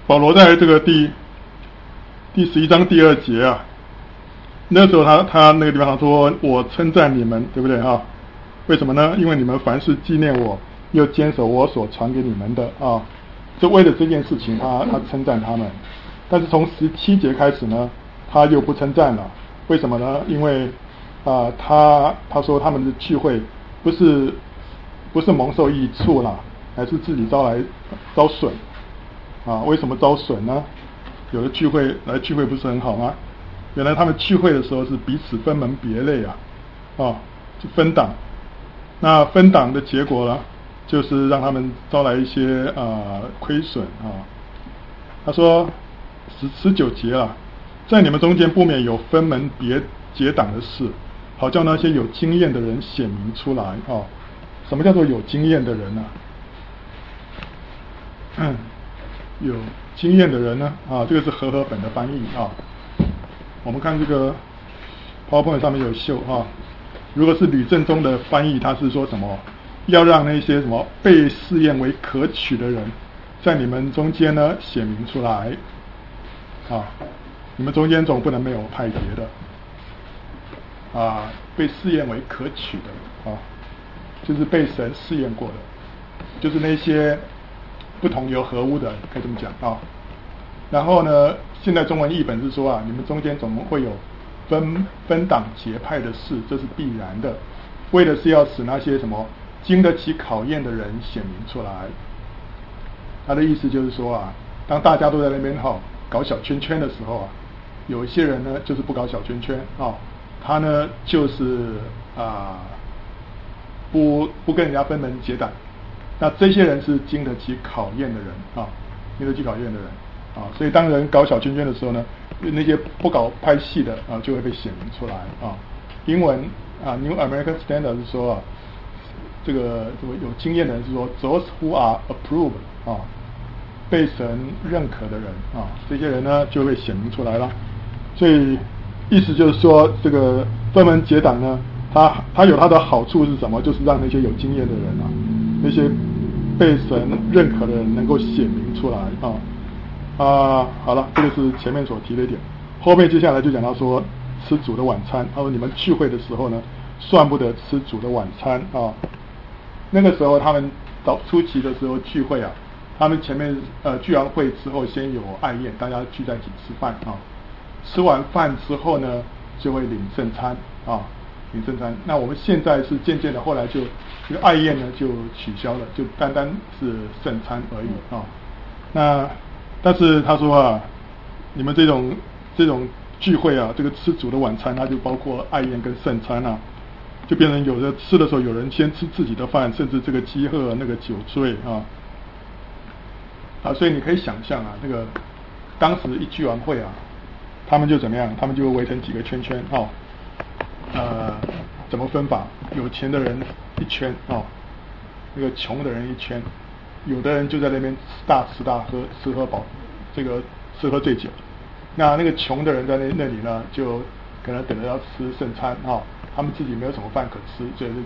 保罗在这个第11章第2节啊，那时候他那个地方说，我称赞你们，对不对啊？为什么呢？因为你们凡事纪念我，又坚守我所传给你们的啊。就为了这件事情，他称赞他们。但是从17节开始呢，他又不称赞了。为什么呢？因为他说他们的聚会不是蒙受益处啦，还是自己遭损啊？为什么遭损呢？有的聚会不是很好吗？原来他们聚会的时候是彼此分门别类啊，就分党。那分党的结果呢，就是让他们招来一些亏损啊。他说19节啊，在你们中间不免有分门结党的事，好叫那些有经验的人显明出来啊。什么叫做有经验的人呢？有经验的人呢这个是和合本的翻译啊。我们看这个 PowerPoint 上面有秀啊。如果是吕正中的翻译，他是说什么？要让那些什么被试验为可取的人，在你们中间呢显明出来啊。你们中间总不能没有派别的被试验为可取的就是被神试验过的，就是那些不同流合污的，可以这么讲啊。然后呢，现在中文译本是说你们中间总会有分党结派的事，这是必然的，为的是要使那些什么经得起考验的人显明出来。他的意思就是说当大家都在那边搞小圈圈的时候有一些人呢就是不搞小圈圈他呢就是不跟人家分门结党。那这些人是经得起考验的人经得起考验的人所以当人搞小圈圈的时候呢，那些不搞派系的就会被显明出来英文New American Standard 是说这个有经验的人是说 those who are approved 被神认可的人这些人呢就会显明出来了。所以意思就是说，这个分门结党呢，它有它的好处是什么？就是让那些有经验的人那些被神认可的人能够显明出来好了，这个是前面所提的一点。后面接下来就讲到说吃主的晚餐。他说你们聚会的时候呢，算不得吃主的晚餐那个时候他们初期的时候聚会他们前面聚完会之后先有爱宴，大家聚在一起吃饭吃完饭之后呢，就会领圣餐领圣餐。那我们现在是渐渐的，后来就这个爱宴呢就取消了，就单单是圣餐而已那但是他说你们这种聚会这个吃主的晚餐，它就包括爱宴跟圣餐就变成有的吃的时候，有人先吃自己的饭，甚至这个饥饿那个酒醉所以你可以想象这个当时一聚完会他们就怎么样？他们就围成几个圈圈怎么分法？有钱的人一圈那个穷的人一圈，有的人就在那边大吃大喝，吃喝饱，这个吃喝醉酒。那个穷的人在那里呢，就可能等着要吃圣餐他们自己没有什么饭可吃，所以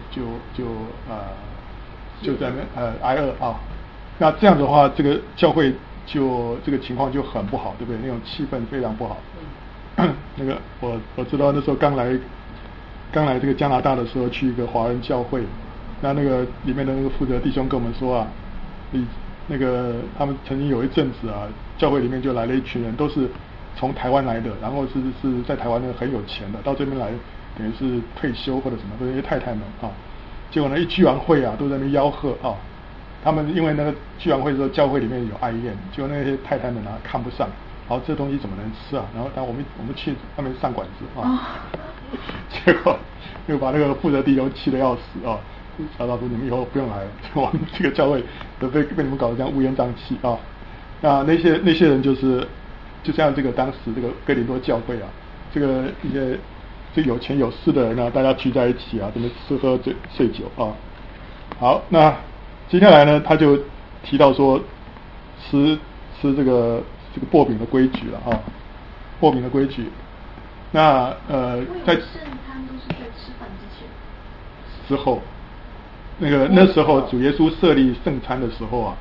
就在那边挨饿那这样的话，这个教会就这个情况就很不好，对不对？那种气氛非常不好。那个我知道那时候刚来这个加拿大的时候，去一个华人教会，那个里面的那个负责弟兄跟我们说那个他们曾经有一阵子教会里面就来了一群人，都是从台湾来的，然后是在台湾很有钱的，到这边来等于是退休或者什么，都是一些太太们结果呢一聚完会都在那边吆喝他们因为那个聚完会的时候，教会里面有爱宴，结果那些太太们看不上，这东西怎么能吃然后我们去外面上馆子结果又把那个负责弟兄气得要死小老师你们以后不用来了，我们这个教会都被你们搞得这样乌烟瘴气那些人就像这个当时这个哥林多教会这个一些这有钱有势的人大家聚在一起这么吃喝醉酒好，那接下来呢，他就提到说吃这个擘饼的规矩了擘饼的规矩。那在圣餐都是在吃饭之后，那时候主耶稣设立圣餐的时候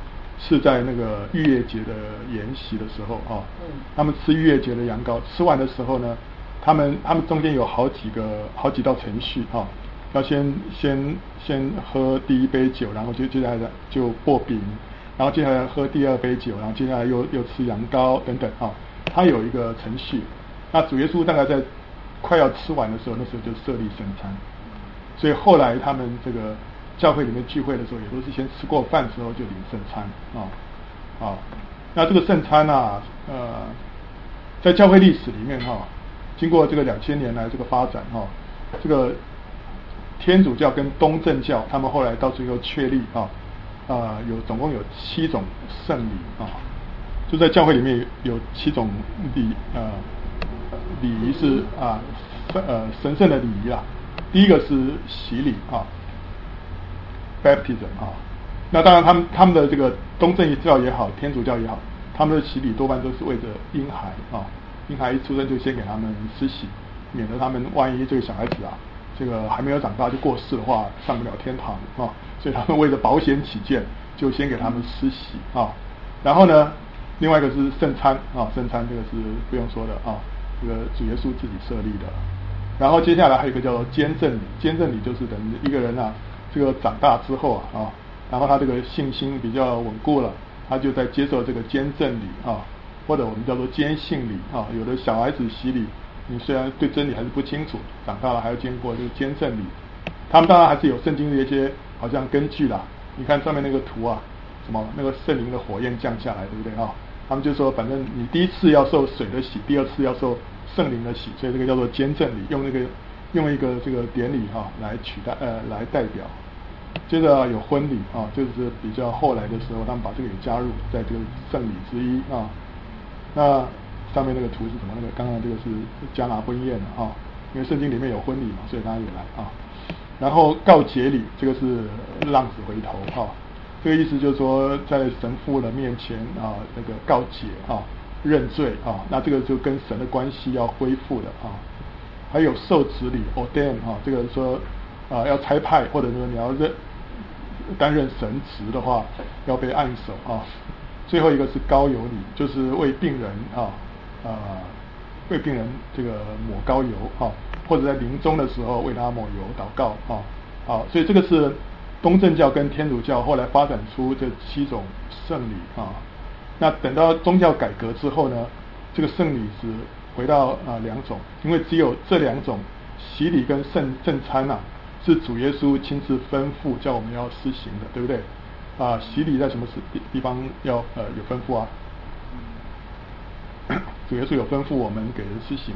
是在那个逾越节的筵席的时候啊，他们吃逾越节的羊羔，吃完的时候呢，他们中间有好几道程序啊，要先喝第一杯酒，然后接下来就擘饼，然后接下来喝第二杯酒，然后接下来又吃羊羔等等啊，它有一个程序。那主耶稣大概在快要吃完的时候，那时候就设立圣餐，所以后来他们这个教会里面聚会的时候，也都是先吃过饭之后就领圣餐啊。那这个圣餐啊，在教会历史里面经过这个2000年来这个发展这个天主教跟东正教，他们后来到最后确立总共有7种圣礼就在教会里面有7种礼仪是神圣的礼仪啦。第一个是洗礼baptism 那当然他们的这个东正教也好，天主教也好，他们的洗礼多半都是为着婴孩婴孩一出生就先给他们施洗，免得他们万一这个小孩子这个还没有长大就过世的话，上不了天堂所以他们为了保险起见，就先给他们施洗然后呢，另外一个是圣餐圣餐这个是不用说的这个主耶稣自己设立的。然后接下来还有一个叫做监证礼，监证礼就是等于一个人这个长大之后然后他这个信心比较稳固了，他就在接受这个监证礼或者我们叫做坚信礼有的小孩子洗礼，你虽然对真理还是不清楚，长大了还要经过这个监证礼。他们当然还是有圣经的一些好像根据啦，你看上面那个图什么那个圣灵的火焰降下来，对不对他们就说反正你第一次要受水的洗，第二次要受圣灵的洗，所以这个叫做监证礼，用一个这个典礼来取代来代表。接着有婚礼就是比较后来的时候，他们把这个也加入在这个圣礼之一那上面那个图是什么？那个刚刚这个是迦拿婚宴因为圣经里面有婚礼嘛，所以大家也来然后告解礼，这个是浪子回头这个意思就是说在神父的面前那个告解认罪那这个就跟神的关系要恢复的还有受职礼 ordain 这个说要差派，或者说你要担任神职的话，要被按手最后一个是膏油礼，就是为病人为病人这个抹膏油或者在临终的时候为他抹油祷告所以这个是东正教跟天主教后来发展出这7种圣礼那等到宗教改革之后呢，这个圣礼只回到2种，因为只有这2种洗礼跟圣餐是主耶稣亲自吩咐叫我们要施行的，对不对洗礼在什么地方要有吩咐主耶稣有吩咐我们给人施洗吗？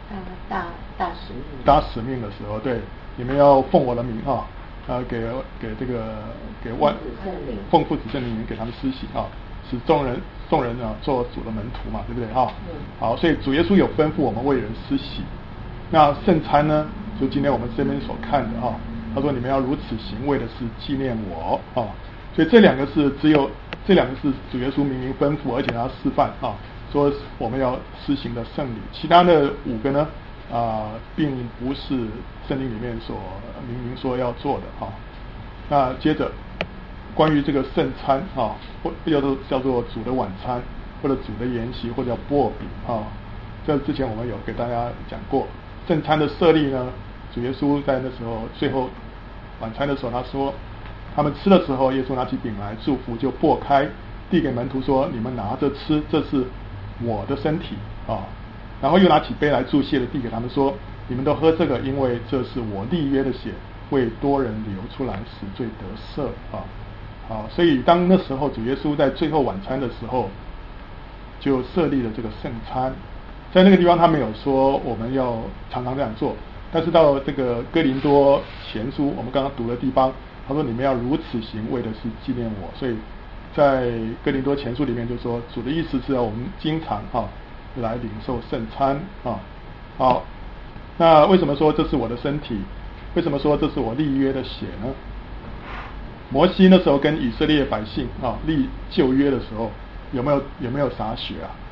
大使命的时候，对，你们要奉我的名给这个奉父子圣灵给他们施洗使众人做主的门徒嘛，对不对好，所以主耶稣有吩咐我们为人施洗。那圣餐呢，就今天我们这边所看的他说你们要如此行，为的是纪念我所以这2个是主耶稣明明吩咐，而且他示范说我们要施行的圣礼。其他的5个呢并不是圣经里面所明明说要做的那接着关于这个圣餐或叫做主的晚餐，或者主的筵席，或者叫擘饼这之前我们有给大家讲过。圣餐的设立呢，主耶稣在那时候最后晚餐的时候，他说他们吃的时候，耶稣拿起饼来祝福，就擘开递给门徒说，你们拿着吃，这是我的身体然后又拿起杯来祝谢的递给他们说，你们都喝这个，因为这是我立约的血，为多人流出来，使罪得赦所以当那时候主耶稣在最后晚餐的时候就设立了这个圣餐。在那个地方他没有说我们要常常这样做，但是到这个哥林多前书我们刚刚读的地方，他说你们要如此行，为的是纪念我。所以在哥林多前书里面就说，主的意思是要我们经常来领受圣餐好，那为什么说这是我的身体？为什么说这是我立约的血呢？摩西那时候跟以色列百姓立旧约的时候，有没有洒血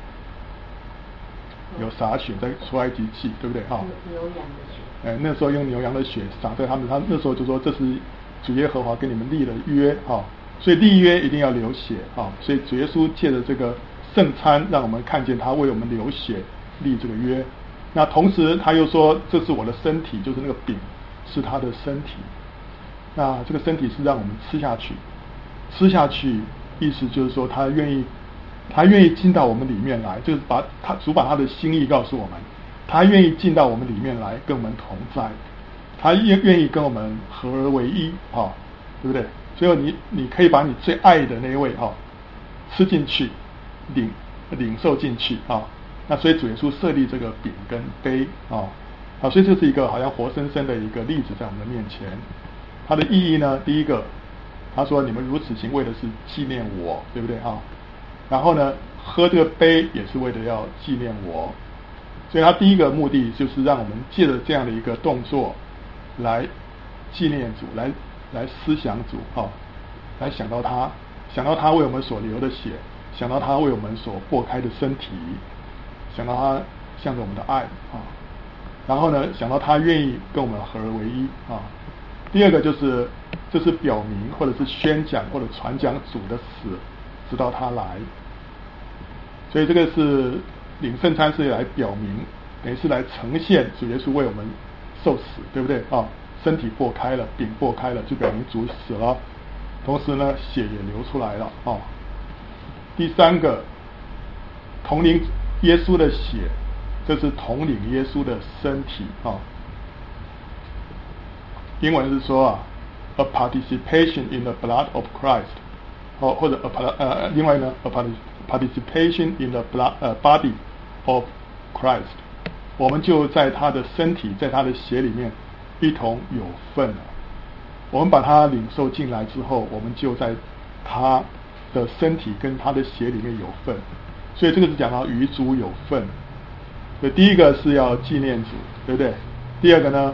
有洒血在出埃及记，对不对牛羊的血。 那时候用牛羊的血洒在他们，他那时候就说这是主耶和华跟你们立了约所以立约一定要流血啊，所以主耶稣借着这个圣餐，让我们看见他为我们流血立这个约。那同时他又说，这是我的身体，就是那个饼是他的身体。那这个身体是让我们吃下去，吃下去意思就是说他愿意进到我们里面来，就是主把他的心意告诉我们，他愿意进到我们里面来跟我们同在，他愿意跟我们合而为一啊，对不对？所以你可以把你最爱的那一位吃进去，领受进去啊。那所以主耶稣设立这个饼跟杯啊，所以这是一个好像活生生的一个例子在我们的面前。它的意义呢，第一个，他说你们如此行为的是纪念我，对不对啊？然后呢，喝这个杯也是为了要纪念我。所以他第一个目的就是让我们借着这样的一个动作来纪念主，来思想主来想到他为我们所流的血，想到他为我们所擘开的身体，想到他向着我们的爱然后呢，想到他愿意跟我们合而为一第二个就是这是表明或者是宣讲或者传讲主的死，直到他来。所以这个是领圣餐是来表明，等于是来呈现主耶稣为我们受死，对不对身体擘开了，饼擘开了，就表明主死了，同时呢血也流出来了第三个，统领耶稣的血，这是统领耶稣的身体英文是说a participation in the blood of Christ， 或者另外呢 a participation in the body of Christ， 我们就在他的身体，在他的血里面一同有份了。我们把他领受进来之后，我们就在他的身体跟他的血里面有份。所以这个是讲到与主有份。所以第一个是要纪念主，对不对？第二个呢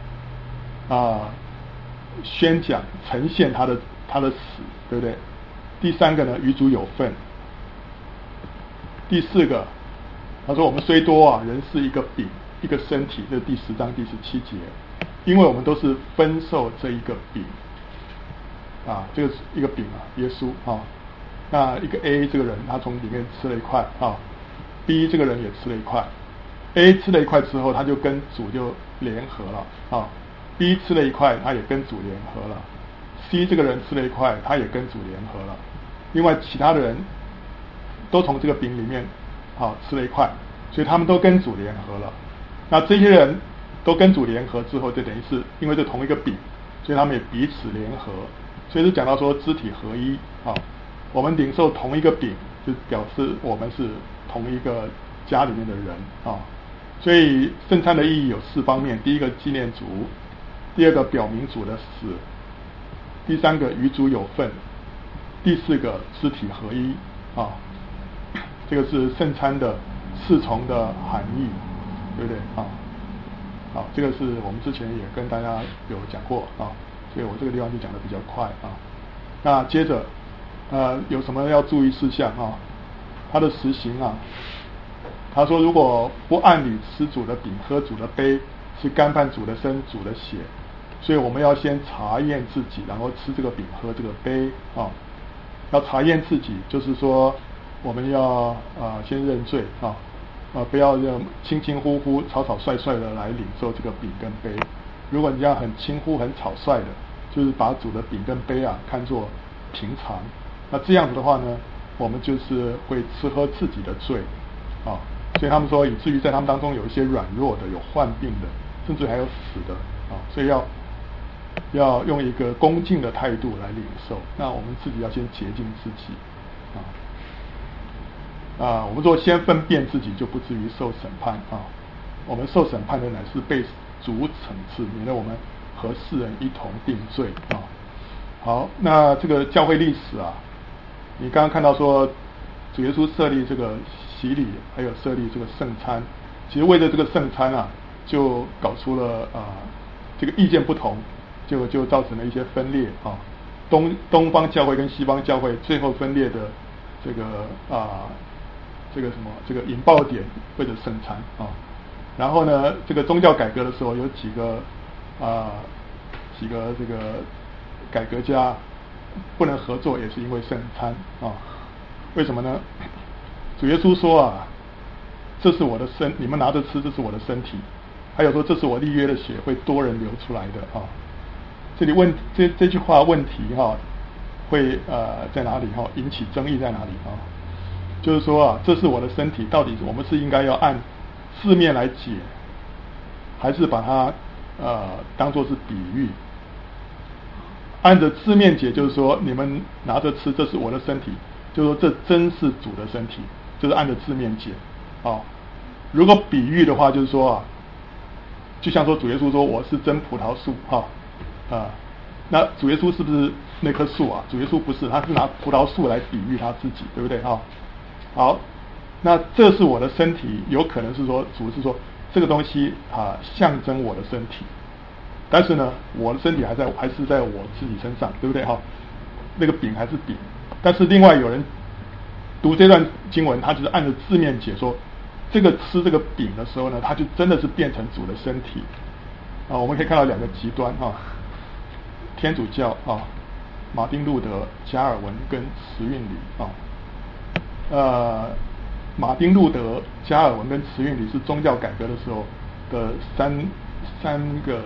宣讲呈现他的死，对不对？第三个呢，与主有份。第四个，他说我们虽多人是一个饼，一个身体，这是第10章第17节，因为我们都是分受这一个饼这个是一个饼耶稣那一个 A 这个人他从里面吃了一块B 这个人也吃了一块。A 吃了一块之后，他就跟主就联合了B 吃了一块，他也跟主联合了。C 这个人吃了一块，他也跟主联合了。另外其他的人都从这个饼里面吃了一块，所以他们都跟主联合了。那这些人都跟主联合之后，就等于是因为这同一个饼，所以他们也彼此联合。所以就讲到说肢体合一我们领受同一个饼，就表示我们是同一个家里面的人所以圣餐的意义有4方面：第一个纪念主，第二个表明主的死，第三个与主有份，第4个肢体合一这个是圣餐的4重的含义，对不对好，这个是我们之前也跟大家有讲过所以我这个地方就讲得比较快那接着有什么要注意事项它的实行他说如果不按理吃主的饼喝主的杯，是干犯主的身主的血，所以我们要先查验自己，然后吃这个饼喝这个杯要查验自己，就是说我们要先认罪不要轻轻忽忽草草率率的来领受这个饼跟杯。如果你要很轻忽很草率的，就是把主的饼跟杯看作平常，那这样子的话呢，我们就是会吃喝自己的罪所以他们说以至于在他们当中有一些软弱的，有患病的，甚至还有死的所以要用一个恭敬的态度来领受。那我们自己要先洁净自己我们说先分辨自己，就不至于受审判我们受审判的乃是被主惩治，免得我们和世人一同定罪好，那这个教会历史你刚刚看到说主耶稣设立这个洗礼，还有设立这个圣餐，其实为了这个圣餐就搞出了这个意见不同，就造成了一些分裂东方教会跟西方教会最后分裂的这个引爆点为了圣餐然后呢，这个宗教改革的时候有几个这个改革家不能合作，也是因为圣餐啊。为什么呢？主耶稣说啊，这是我的你们拿着吃，这是我的身体。还有说，这是我立约的血，会多人流出来的啊。这里这句话问题会在哪里引起争议在哪里就是说啊，这是我的身体，到底我们是应该要按字面来解，还是把它当作是比喻？按着字面解，就是说你们拿着吃，这是我的身体，就是说这真是主的身体，就是按着字面解如果比喻的话，就是说就像说主耶稣说我是真葡萄树那主耶稣是不是那棵树啊？主耶稣不是，他是拿葡萄树来比喻他自己，对不对好，那这是我的身体，有可能是说主是说这个东西象征我的身体，但是呢，我的身体还是在我自己身上，对不对那个饼还是饼，但是另外有人读这段经文，他就是按照字面解说，这个吃这个饼的时候呢，他就真的是变成主的身体我们可以看到两个极端天主教马丁路德、加尔文跟慈运理马丁路德、加尔文跟慈运理是宗教改革的时候的三个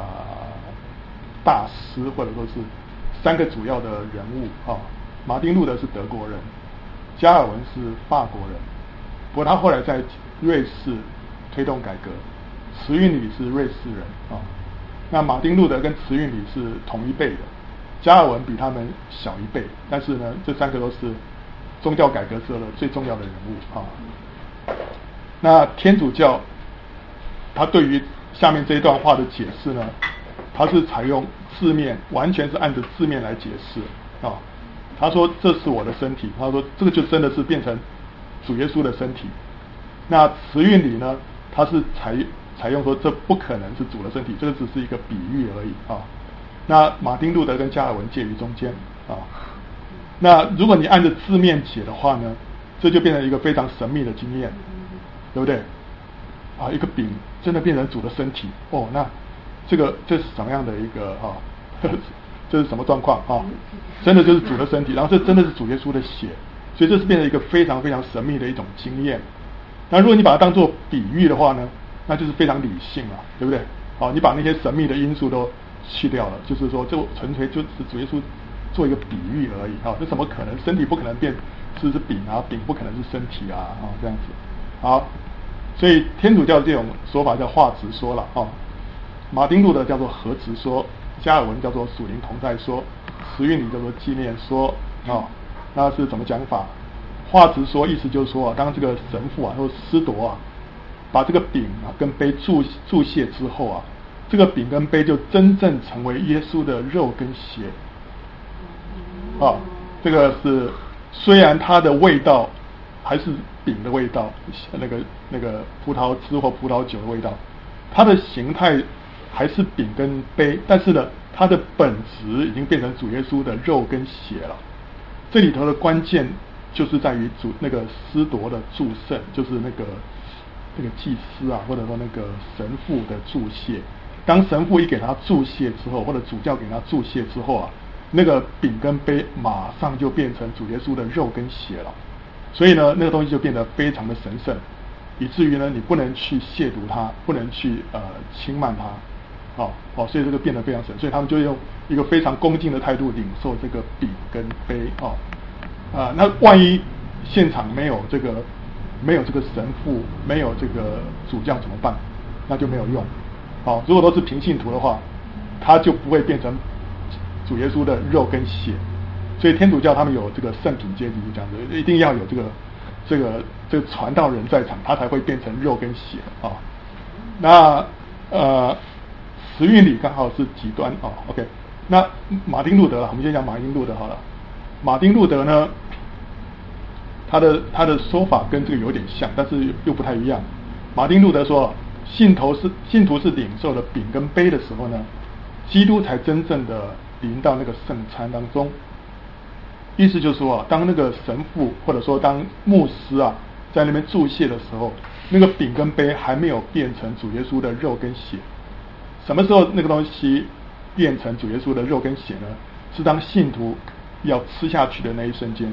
大师，或者说是三个主要的人物马丁路德是德国人，加尔文是法国人，不过他后来在瑞士推动改革。慈运理是瑞士人那马丁路德跟慈运理是同一辈的，加尔文比他们小一辈，但是呢，这三个都是宗教改革时候的最重要的人物那天主教他对于下面这一段话的解释呢，他是采用字面，完全是按着字面来解释他说这是我的身体，他说这个就真的是变成主耶稣的身体。那慈运理呢，他是采用说这不可能是主的身体，这个只是一个比喻而已那马丁路德跟加尔文介于中间那如果你按着字面解的话呢，这就变成一个非常神秘的经验，对不对一个饼真的变成主的身体那这是什么样的一个这是什么状况真的就是主的身体，然后这真的是主耶稣的血，所以这是变成一个非常非常神秘的一种经验。那如果你把它当作比喻的话呢，那就是非常理性了，对不对你把那些神秘的因素都去掉了，就是说这纯粹就是主耶稣做一个比喻而已这怎么可能？身体不可能变是饼饼不可能是身体这样子好，所以天主教这种说法叫话直说了马丁路德叫做合直说，加尔文叫做属灵同在说，慈运理叫做纪念说那是怎么讲法？话直说意思就是说当这个神父或司铎把这个饼跟杯注泻之后这个饼跟杯就真正成为耶稣的肉跟血这个是虽然它的味道还是饼的味道，那个葡萄汁或葡萄酒的味道，它的形态还是饼跟杯，但是呢，它的本质已经变成主耶稣的肉跟血了。这里头的关键就是在于那个司铎的祝圣，就是那个祭司或者说那个神父的祝谢。当神父一给他祝谢之后，或者主教给他祝谢之后那个饼跟杯马上就变成主耶稣的肉跟血了。所以呢，那个东西就变得非常的神圣，以至于呢，你不能去亵渎它，不能去轻慢它，所以这个变得非常神。所以他们就用一个非常恭敬的态度领受这个饼跟杯那万一现场没有这个神父，没有这个主教怎么办？那就没有用。如果都是平信徒的话，他就不会变成主耶稣的肉跟血。所以天主教他们有这个圣品阶级，这样子一定要有这个传道人在场，他才会变成肉跟血那慈运理刚好是极端OK。那马丁路德我们先讲马丁路德好了。马丁路德呢，他的说法跟这个有点像，但是又不太一样。马丁路德说，信徒是领受了饼跟杯的时候呢，基督才真正的临到那个圣餐当中。意思就是说当那个神父或者说当牧师在那边祝谢的时候，那个饼跟杯还没有变成主耶稣的肉跟血。什么时候那个东西变成主耶稣的肉跟血呢？是当信徒要吃下去的那一瞬间，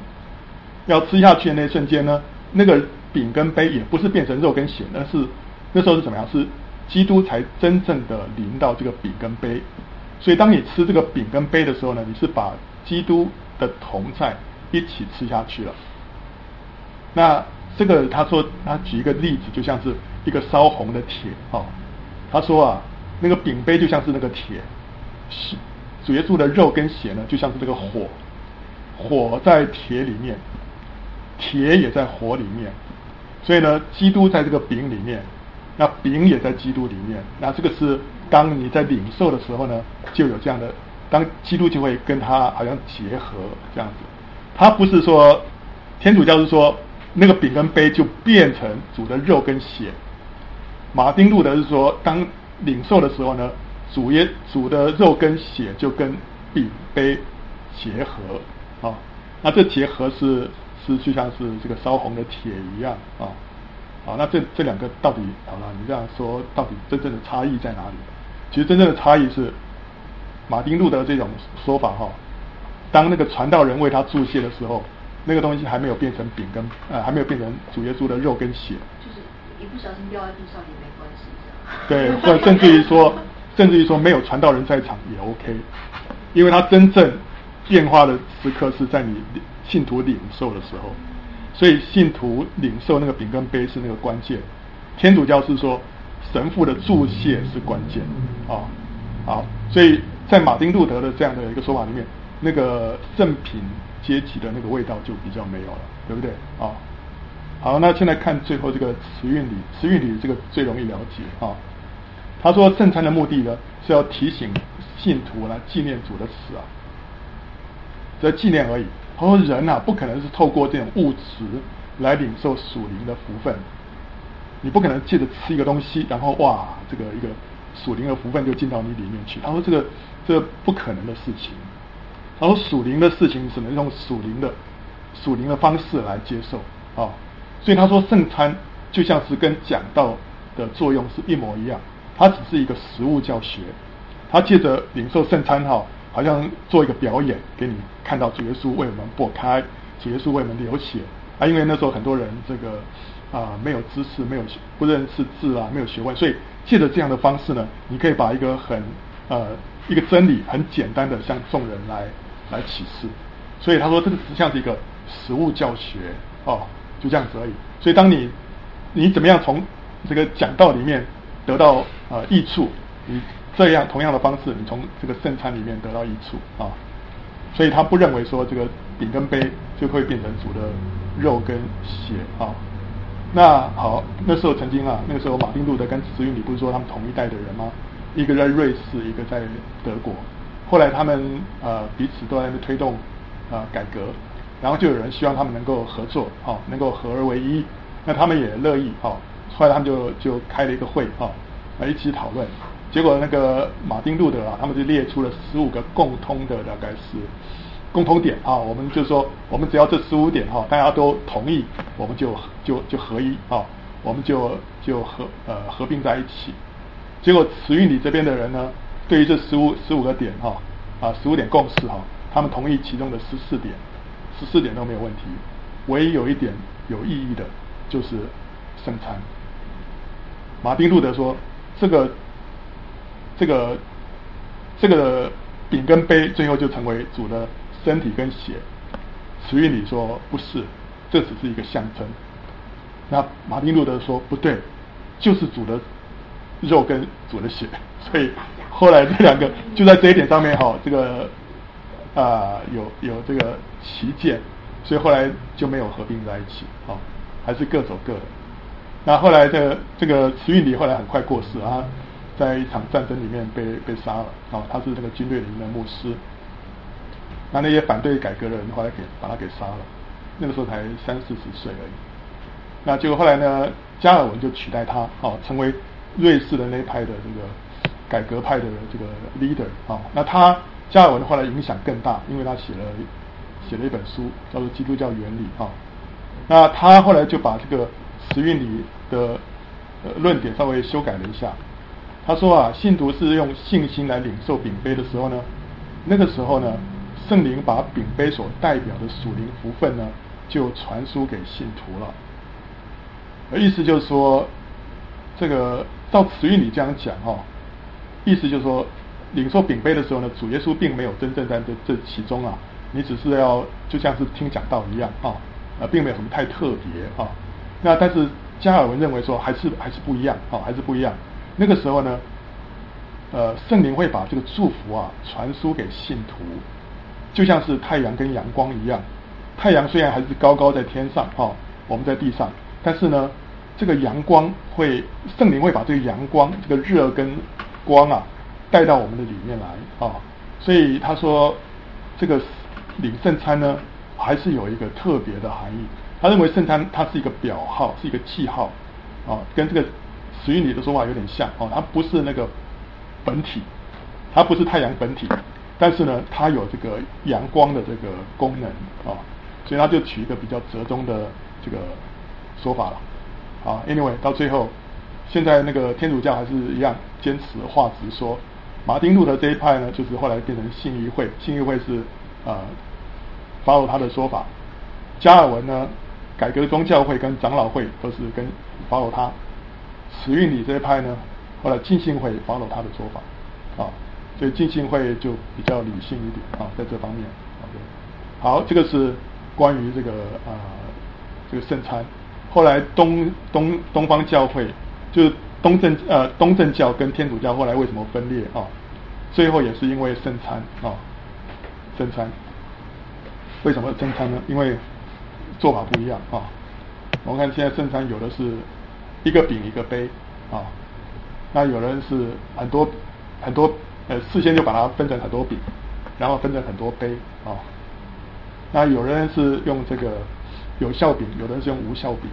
呢，那个饼跟杯也不是变成肉跟血，那时候是怎么样？是基督才真正的临到这个饼跟杯。所以当你吃这个饼跟杯的时候呢，你是把基督的同在一起吃下去了。那这个他举一个例子，就像是一个烧红的铁他说啊，那个饼杯就像是那个铁，主耶稣的肉跟血呢，就像是这个火在铁里面，铁也在火里面，所以呢，基督在这个饼里面，那饼也在基督里面，那这个是当你在领受的时候呢，就有这样的，当基督就会跟他好像结合这样子。他不是说天主教是说那个饼跟杯就变成主的肉跟血，马丁路德是说当领受的时候呢，主的肉跟血就跟饼杯结合那这结合是就像是这个烧红的铁一样那这两个到底好了，你这样说到底真正的差异在哪里？其实真正的差异是马丁路德这种说法当那个传道人为他注谢的时候，那个东西还没有变成饼跟还没有变成主耶稣的肉跟血， 就是一不小心掉在地上也没关系对，或者甚至于说没有传道人在场也 OK， 因为他真正变化的时刻是在你信徒领受的时候，所以信徒领受那个饼跟杯是那个关键。天主教是说神父的注谢是关键所以在马丁路德的这样的一个说法里面，那个圣品阶级的那个味道就比较没有了，对不对好，那现在看最后这个慈运理这个最容易了解他说圣餐的目的呢是要提醒信徒来纪念主的死这纪念而已。他说人不可能是透过这种物质来领受属灵的福分，你不可能借着吃一个东西，然后哇，这个一个属灵的福分就进到你里面去。他说这不可能的事情。他说属灵的事情只能用属灵的方式来接受所以他说圣餐就像是跟讲道的作用是一模一样，它只是一个实务教学。他借着领受圣餐好像做一个表演给你看到主耶稣为我们擘开，主耶稣为我们流血因为那时候很多人这个没有知识，不认识字没有学问，所以借着这样的方式呢，你可以把一个一个真理很简单的向众人来启示。所以他说这个只像是一个实务教学就这样子而已。所以当你怎么样从这个讲道里面得到益处，你这样同样的方式，你从这个圣餐里面得到益处所以他不认为说这个饼跟杯就会变成主的肉跟血那好，那时候曾经那个时候马丁路德跟慈运理不是说他们同一代的人吗？一个在瑞士，一个在德国。后来他们彼此都在那推动改革，然后就有人希望他们能够合作能够合而为一，那他们也乐意后来他们就开了一个会一起讨论。结果那个马丁路德他们就列出了15个共通的大概是共通点我们就说我们只要这15点大家都同意，我们就合一我们就合并在一起。结果慈运理这边的人呢，对于这15个点15点共识他们同意其中的14点都没有问题，唯一有一点有意义的就是圣餐。马丁路德说这个饼跟杯最后就成为主的身体跟血。慈运理说不是，这只是一个象征。那马丁路德说不对，就是主的肉跟主的血。所以后来这两个就在这一点上面这个有这个歧见，所以后来就没有合并在一起还是各走各的。那后来这个慈运理后来很快过世在一场战争里面被杀了他是这个军队里面的牧师。那些反对改革的人后来把他给杀了，那个时候才30-40岁而已。那结果后来呢，加尔文就取代他成为瑞士的那一派的这个改革派的这个 leader 那加尔文后来影响更大，因为他写了一本书叫做《基督教原理》那他后来就把这个慈运理的论点稍微修改了一下。他说信徒是用信心来领受饼杯的时候呢，那个时候呢圣灵把饼杯所代表的属灵福分呢，就传输给信徒了。意思就是说，这个照词语里这样讲意思就是说，领受饼杯的时候呢，主耶稣并没有真正在这其中你只是要就像是听讲道一样并没有什么太特别那但是加尔文认为说还是不一样还是不一样。那个时候呢，圣灵会把这个祝福传输给信徒，就像是太阳跟阳光一样。太阳虽然还是高高在天上我们在地上，但是呢，这个阳光圣灵会把这个阳光这个热跟光带到我们的里面来所以他说这个领圣餐呢还是有一个特别的含义。他认为圣餐它是一个表号，是一个记号跟这个词语里的说法有点像它不是那个本体，它不是太阳本体，但是呢它有这个阳光的这个功能所以他就取一个比较折中的这个说法了anyway 到最后，现在那个天主教还是一样坚持画直说。马丁路德这一派呢，就是后来变成信义会，信义会是follow他的说法。加尔文呢，改革宗教会跟长老会都是跟follow他。慈运理这一派呢，后来浸信会follow他的说法所以浸信会就比较理性一点在这方面。好，这个是关于这个圣餐。后来东方教会就是东正教跟天主教后来为什么分裂最后也是因为圣餐圣餐。为什么圣餐呢？因为做法不一样我们看现在圣餐有的是一个饼一个杯那有人是很多事先就把它分成很多饼，然后分成很多杯那有人是用这个有效饼，有人是用无效饼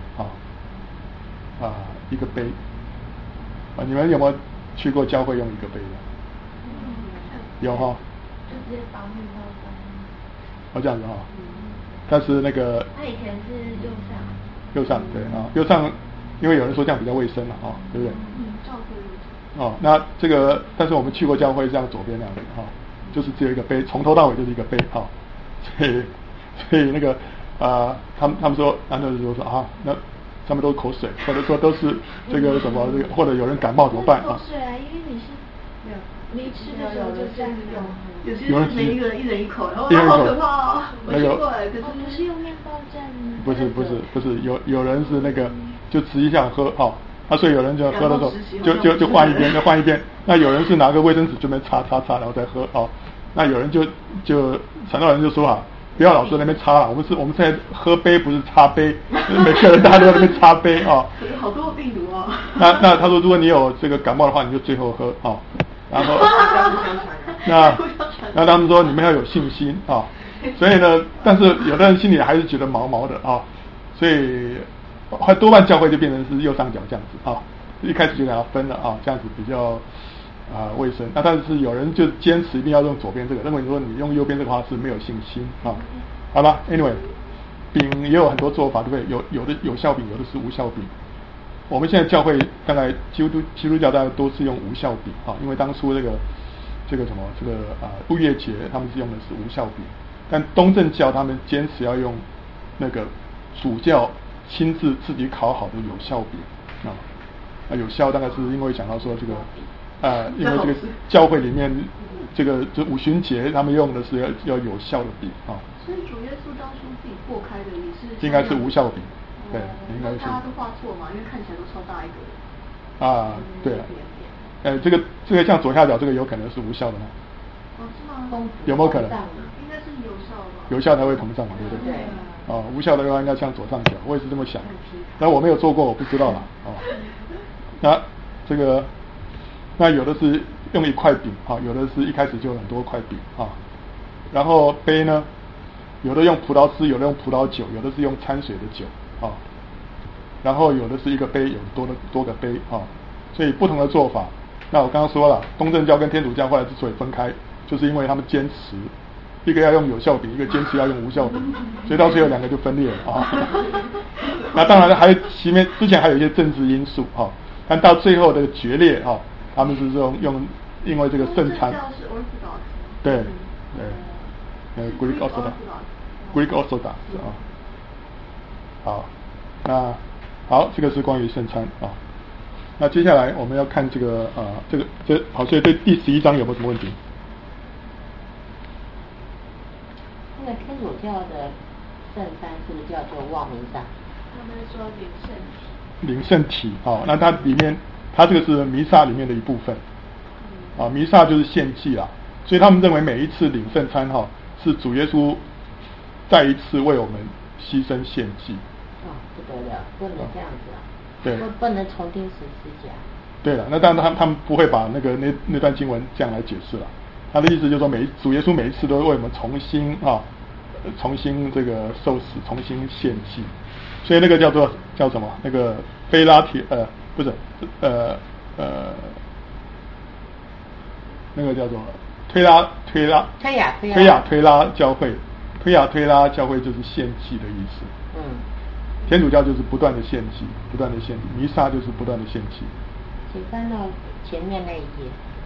一个杯你们有没有去过教会用一个杯的？有就直接把面包这样子但是那个他以前是右上对右上，因为有人说这样比较卫生对不对？ 照顾那这个但是我们去过教会是像左边那样子就是只有一个杯，从头到尾就是一个杯所以那个他们说安德就说那上面都是口水，或者说都是这个什么这个，或者有人感冒怎么办口水因为你是没吃的时候就这样用， 有些是每一个人一人一口，然后好可怕我吃过可是不是用面包蘸不是有人是那个就直接这样喝所以有人就喝的时候就换一边那有人是拿个卫生纸这边擦然后再喝那有人就传道人就说不要老是在那边擦了，我们现在喝杯不是擦杯，每个人大家都在那边擦杯好多病毒那他说如果你有这个感冒的话，你就最后喝然后那他们说你们要有信心所以呢，但是有的人心里还是觉得毛毛的所以多半教会就变成是右上角这样子一开始就给它分了这样子比较卫生。那但是有人就坚持一定要用左边这个，认为说你用右边这个话是没有信心好吧 anyway 饼也有很多做法，对不对？有的有效饼，有的是无效饼。我们现在教会大概基督教大概都是用无效饼因为当初这个逾越节他们是用的是无效饼，但东正教他们坚持要用那个主教亲自自己烤好的有效饼有效大概是因为讲到说这个因为这个教会里面这五旬节他们用的是要有效的饼所以主耶稣当初自己破开的也是应该是无效饼对，应该是大家都画错嘛，因为看起来都超大一个对这个像左下角这个有可能是无效的吗？ 是吗？ 有没有可能？ 应该是有效吧。 有效才会膨胀嘛，对不对？无效的话应该像左上角，我也是这么想。但我没有做过，我不知道了那这个那有的是用一块饼有的是一开始就有很多块饼然后杯呢，有的用葡萄汁，有的用葡萄酒，有的是用掺水的酒然后有的是一个杯，有多个杯所以不同的做法。那我刚刚说了，东正教跟天主教后来之所以分开，就是因为他们坚持一个要用有效饼，一个坚持要用无效饼，所以到最后两个就分裂了那当然还之前还有一些政治因素但到最后的决裂他们是用因为这个圣餐对 Greek Orthodox，Greek Orthodox 啊。好，那好，这个是关于圣餐啊。那接下来我们要看这个好，所以对第11章有没有什么问题？ 那个天主教的圣餐是不是叫做望弥撒？ 他们说领圣体。 领圣体，哦，那它里面，它这个是弥撒里面的一部分，啊，弥撒就是献祭啦，所以他们认为每一次领圣餐哈，是主耶稣再一次为我们牺牲献祭。 哦，不得了，不能这样子啊！ 对， 不能重钉十字架。 对了，那当然他们不会把那段经文这样来解释了。他的意思就是说，主耶稣每一次都为我们重新这个受死，重新献祭，所以那个叫什么？那个菲拉铁不是那个叫做推亚推拉教会，推亚推拉教会就是献祭的意思。天主教就是不断的献祭，不断的献祭，弥撒就是不断的献祭。 请翻到前面那一页。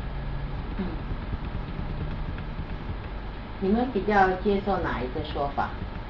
你们比较接受哪一个说法？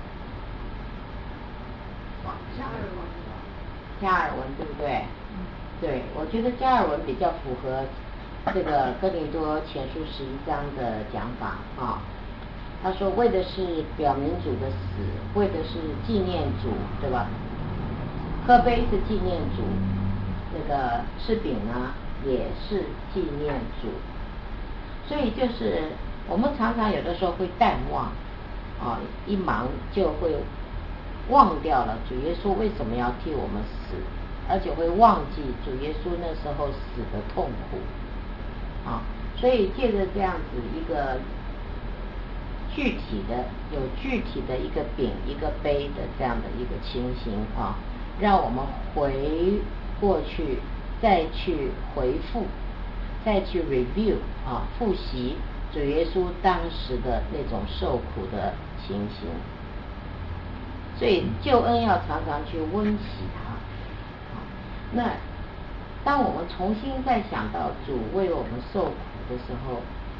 加尔文对不对？对，我觉得加尔文比较符合这个哥林多前书11章的讲法啊。他说为的是表明主的死，为的是纪念主，对吧？喝杯是纪念主，那个吃饼呢也是纪念主，所以就是我们常常有的时候会淡忘啊，一忙就会忘掉了主耶稣为什么要替我们死，而且会忘记主耶稣那时候死的痛苦啊，所以借着这样子一个具体的一个饼一个杯的这样的一个情形啊，让我们回过去再去回复，再去 review 啊，复习主耶稣当时的那种受苦的情形。所以救恩要常常去温习它。那当我们重新再想到主为我们受苦的时候，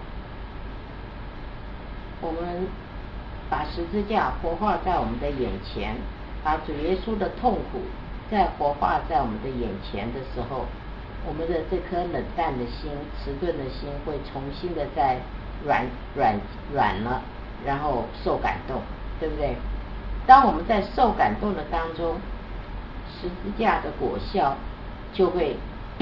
我们把十字架活化在我们的眼前，把主耶稣的痛苦再活化在我们的眼前的时候，我们的这颗冷淡的心、迟钝的心会重新的再软了，然后受感动，对不对？当我们在受感动的当中，十字架的果效就会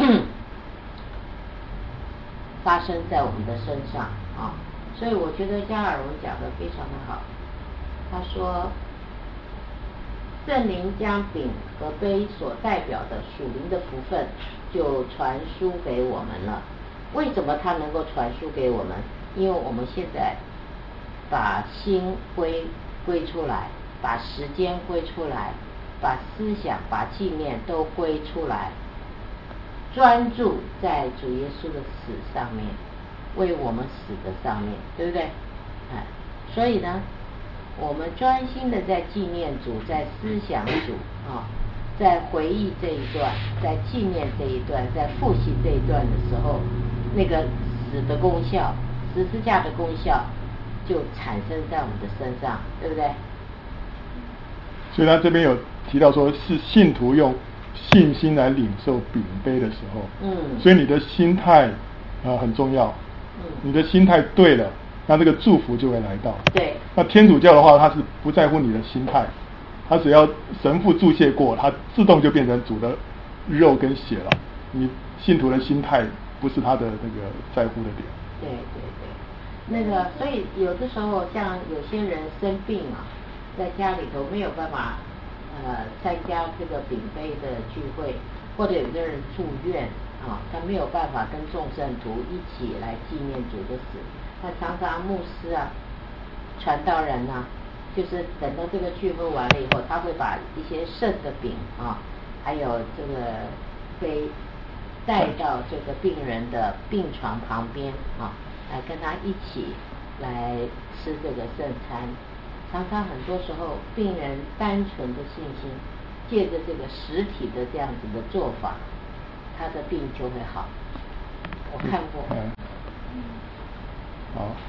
发生在我们的身上啊。所以我觉得加尔文讲得非常的好，他说圣灵将饼和杯所代表的属灵的福分就传输给我们了。为什么他能够传输给我们？因为我们现在把心归出来，把时间归出来，把思想把纪念都归出来，专注在主耶稣的死上面，为我们死的上面，对不对？所以呢，我们专心的在纪念主，在思想主啊，在回忆这一段，在纪念这一段，在复习这一段的时候，那个死的功效，十字架的功效就产生在我们的身上，对不对？ 所以他这边有提到说，是信徒用信心来领受饼杯的时候，所以你的心态很重要，你的心态对了，那这个祝福就会来到。 对。 那天主教的话，他是不在乎你的心态，他只要神父注谢过，他自动就变成主的肉跟血了。你信徒的心态不是他的那个在乎的点。 对对对，那个所以有的时候像有些人生病啊，在家里头没有办法参加这个饼杯的聚会，或者有的人住院啊，他没有办法跟众圣徒一起来纪念主的死，那常常牧师啊、传道人啊，就是等到这个聚会完了以后，他会把一些剩的饼啊，还有这个杯带到这个病人的病床旁边啊，来跟他一起来吃这个圣餐。常常很多时候病人单纯的信心，借着这个实体的这样子的做法，他的病就会好。我看过。 好，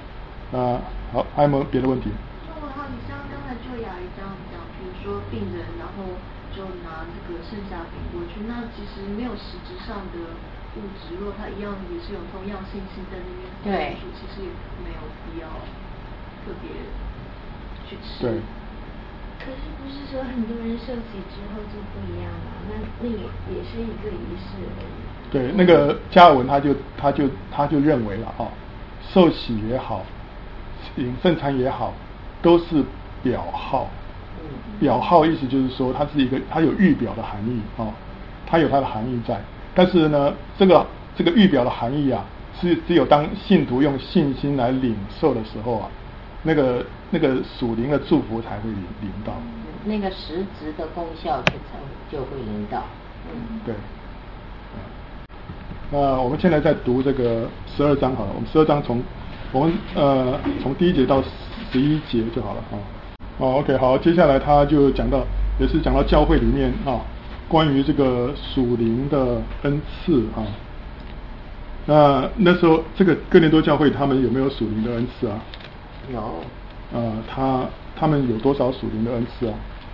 好，还有没有别的问题？ 那我好奇，像刚才就雅怡这样讲，比如说病人，然后就拿这个剩下饼过去，那其实没有实质上的物质，如果它一样也是有同样信息在那边对，其实也没有必要特别去吃。 对。 可是不是说很多人受洗之后就不一样了？那也是一个仪式而已。 对，那个加尔文他就认为了受洗也好，领圣餐也好，都是表号。表号意思就是说，它有预表的含义它有它的含义在。但是呢，这个预表的含义啊，是只有当信徒用信心来领受的时候啊，那个属灵的祝福才会领到。 那个实质的功效就会领到。 对。那我们现在在读这个12章好了，我们12章从第1节到11节就好了OK， 好，接下来他就也是讲到教会里面关于这个属灵的恩赐那时候这个哥林多教会他们有没有属灵的恩赐啊？ 有。 他们有多少属灵的恩赐啊？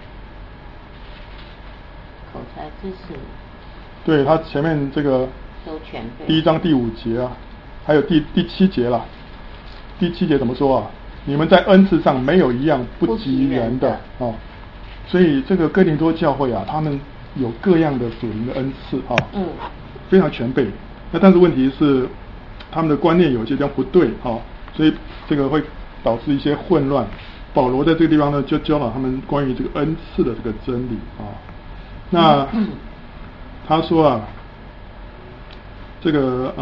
口才知识。 对，他前面这个都全备。 第1章第5节啊，还有第7节啦。第7节怎么说啊？你们在恩赐上没有一样不及人的所以这个哥林多教会啊，他们有各样的属灵的恩赐非常全备。那但是问题是，他们的观念有些地方不对所以这个会导致一些混乱。保罗在这个地方呢，就教导他们关于这个恩赐的这个真理那他说啊，这个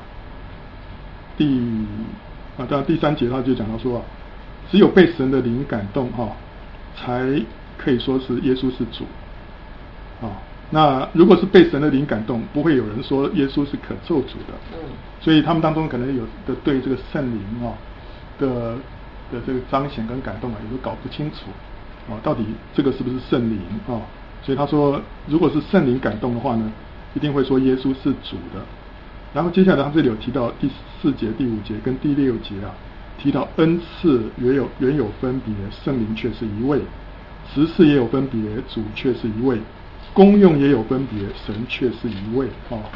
当然第3节他就讲到说只有被神的灵感动才可以说是耶稣是主那如果是被神的灵感动，不会有人说耶稣是可咒主的。所以他们当中可能有的对这个圣灵的这个彰显跟感动有时搞不清楚到底这个是不是圣灵所以他说，如果是圣灵感动的话呢，一定会说耶稣是主的。然后接下来他这里有提到第4节、第5节跟第6节提到恩赐原有分别，圣灵却是一位；职事也有分别，主却是一位；功用也有分别，神却是一位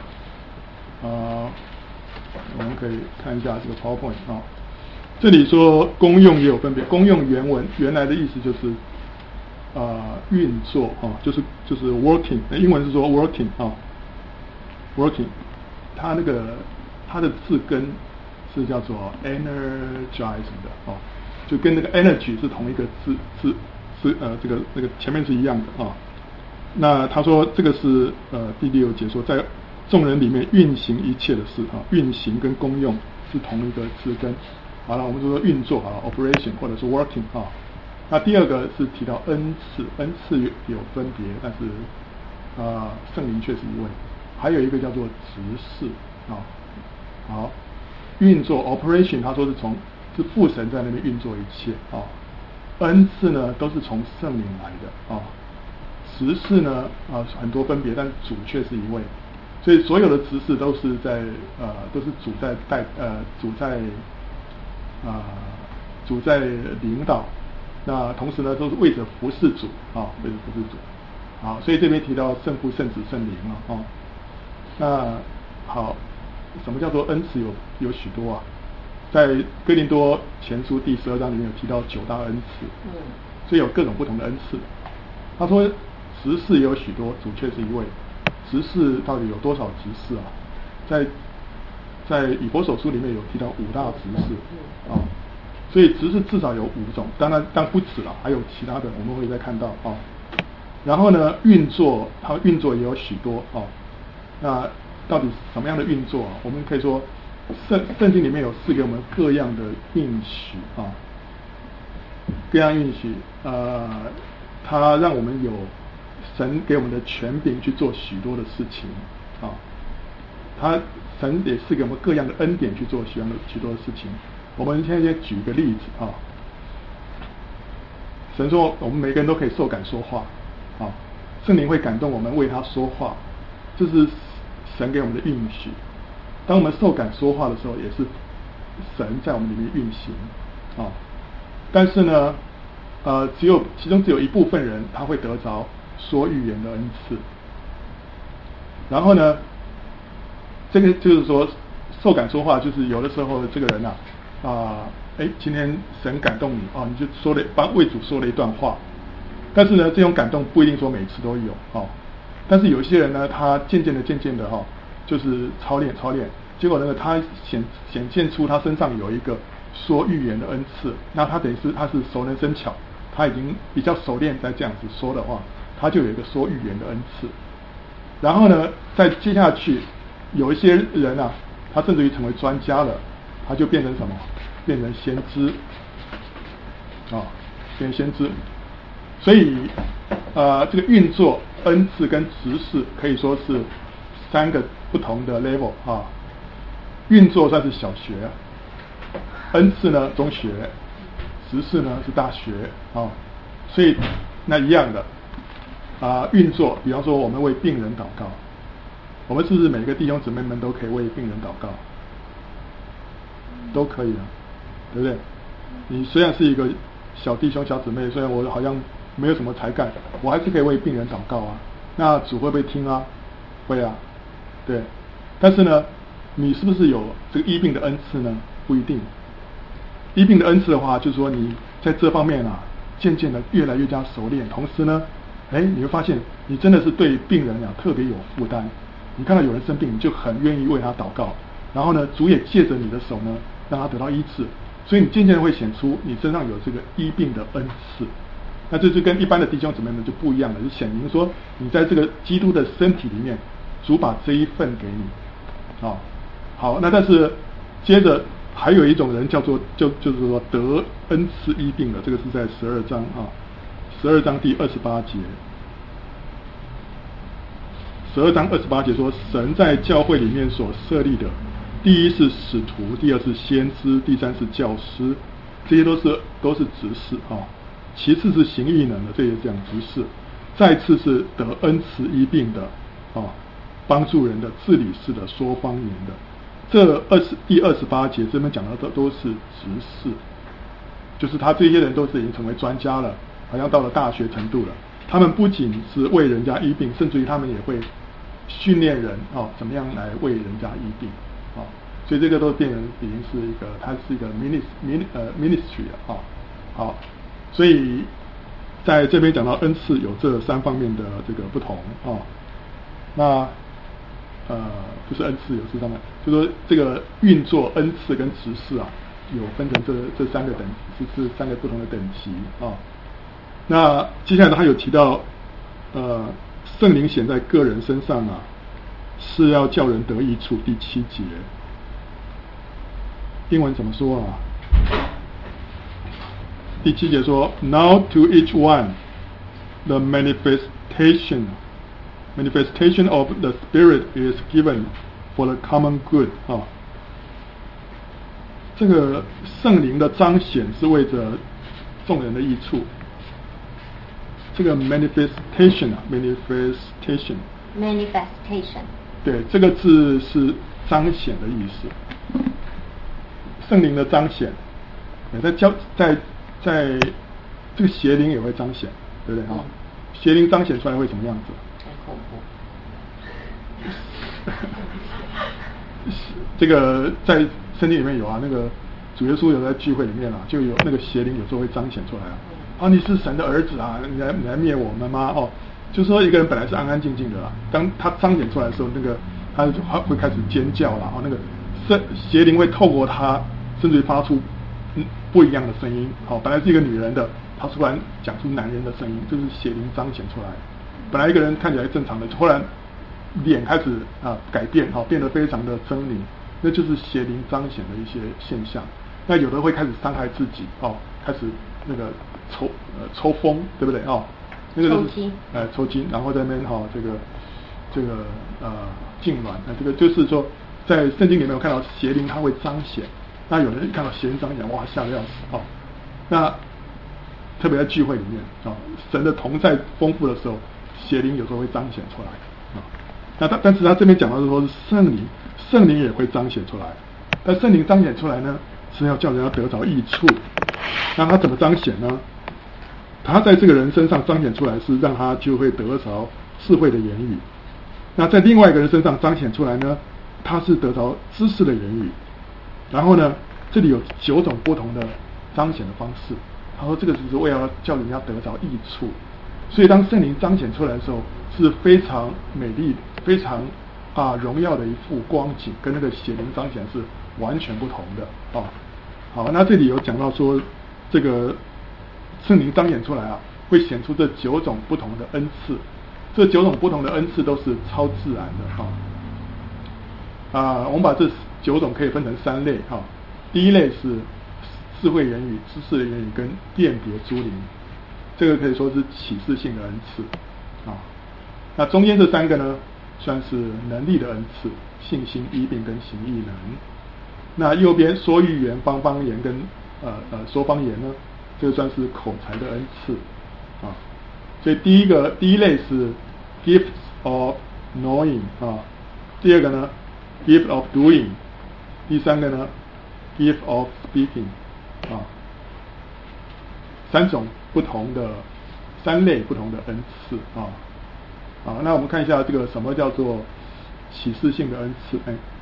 我们可以看一下这个 PowerPoint 这里说功用也有分别，功用原来的意思就是运作就是 working， 英文是说 working working， 它的字根是叫做 energizing 的就跟那个 energy 是同一个字这个前面是一样的那他说这个是第6节说在众人里面运行一切的事运行跟功用是同一个字根。好了，我们就说运作operation 或者是 working 那第2个是提到恩赐有分别，但是圣灵却是一位。还有一个叫做职事好，运作 operation 他说是父神在那边运作一切恩赐呢都是从圣灵来的职事呢很多分别，但是主却是一位。所以所有的职事都是主在领导，那同时呢都是为着服侍主为着服侍主所以这边提到圣父、圣子、圣灵那好，什么叫做恩赐有许多在哥林多前书第12章里面有提到9大恩赐所以有各种不同的恩赐。他说职事也有许多，主却是一位。职事到底有多少职事在以弗所书里面有提到5大职事所以职事至少有5种，当然不止了，还有其他的我们会再看到然后呢运作也有许多那到底什么样的运作我们可以说圣经里面有赐给我们各样的应许各样应许它让我们有神给我们的权柄去做许多的事情神也赐给我们各样的恩典去做许多的事情。我们现在先举个例子神说我们每个人都可以受感说话圣灵会感动我们为他说话，这是神给我们的应许。当我们受感说话的时候，也是神在我们里面运行但是呢，其中只有一部分人他会得着说预言的恩赐。然后呢，这个就是说受感说话，就是有的时候这个人今天神感动你你就帮为主说了一段话，但是呢，这种感动不一定说每次都有但是有一些人呢，他渐渐的就是操练，结果呢，他显现出他身上有一个说预言的恩赐，那他等于是他是熟能生巧，他已经比较熟练在这样子说的话，他就有一个说预言的恩赐。然后呢，再接下去有一些人他甚至于成为专家了，他就变成什么？变成先知变成先知。所以这个运作恩赐跟执事可以说是3个不同的 level 运作算是小学，恩赐呢中学，执事呢是大学所以那一样的运作，比方说我们为病人祷告，我们是不是每个弟兄姊妹们都可以为病人祷告？都可以对不对？你虽然是一个小弟兄小姊妹，虽然我好像没有什么才干，我还是可以为病人祷告那主会不会听会对。但是呢，你是不是有这个医病的恩赐呢？不一定。医病的恩赐的话，就是说你在这方面渐渐的越来越加熟练，同时呢，你会发现你真的是对病人特别有负担。你看到有人生病，你就很愿意为他祷告，然后呢，主也借着你的手呢，让他得到医治，所以你渐渐的会显出你身上有这个医病的恩赐。那这就跟一般的弟兄姊妹们就不一样了，就显明说你在这个基督的身体里面，主把这一份给你好，那但是接着还有一种人就是说得恩赐医病的，这个是在12章12章第28节。12章28节说，神在教会里面所设立的，第一是使徒，第二是先知，第三是教师，这些都是执事其次是行异能的，这也讲执事，再次是得恩赐医病的帮助人的，治理式的，说方言的。第28节这边讲的都是执事，就是他这些人都是已经成为专家了，好像到了大学程度了。他们不仅是为人家医病，甚至于他们也会训练人怎么样来为人家医病所以这个都变成已经是一个，它是一个 ministry 好，所以在这边讲到恩赐有这3方面的这个不同那不是恩赐有这3方面，就是说这个运作恩赐跟执事有分成这3个等级，是3个不同的等级那接下来他有提到圣灵显在个人身上是要叫人得益处，第7节英文怎么说第7节说 Now to each one the manifestation of the Spirit is given for the common good 这个圣灵的彰显是为着众人的益处。这个 manifestation 对，这个字是彰显的意思。圣灵的彰显，在这个邪灵也会彰显，对不对邪灵彰显出来会什么样子？ 很恐怖。 这个在圣经里面有那个主耶稣有在聚会里面就有那个邪灵有时候会彰显出来你是神的儿子你来灭我们吗就是说一个人本来是安安静静的当他彰显出来的时候，那个他会开始尖叫那个邪灵会透过他甚至于发出不一样的声音本来是一个女人的，他突然讲出男人的声音，就是邪灵彰显出来。本来一个人看起来正常的，突然脸开始改变变得非常的狰狞，那就是邪灵彰显的一些现象。那有的会开始伤害自己开始那个抽风，对不对那个就是抽筋，然后在那边这个痉挛，这个就是说在圣经里面有看到邪灵它会彰显。那有人看到邪灵彰显，哇，吓得要死那特别在聚会里面神的同在丰富的时候，邪灵有时候会彰显出来但是他这边讲到是说是圣灵也会彰显出来。但圣灵彰显出来呢， 是要叫人家得着益处。那他怎么彰显呢？他在这个人身上彰显出来是让他就会得着智慧的言语。那在另外一个人身上彰显出来呢，他是得着知识的言语。然后呢，这里有9种不同的彰显的方式。他说这个只是为了叫人家得着益处。所以当圣灵彰显出来的时候，是非常美丽、非常荣耀的一幅光景，跟那个显灵彰显是完全不同的啊。好，那这里有讲到说，这个圣灵彰显出来会显出这9种不同的恩赐。这9种不同的恩赐都是超自然的我们把这9种可以分成3类第一类是智慧言语、知识的言语跟辨别诸灵，这个可以说是启示性的恩赐那中间这3个呢，算是能力的恩赐，信心、医病跟行异能。那右边说预言、方言跟说方言呢，这个算是口才的恩赐所以第一类是 gifts of knowing 第二个呢 gift of doing， 第3个呢 gift of speaking3类不同的恩赐那我们看一下这个什么叫做启示性的恩赐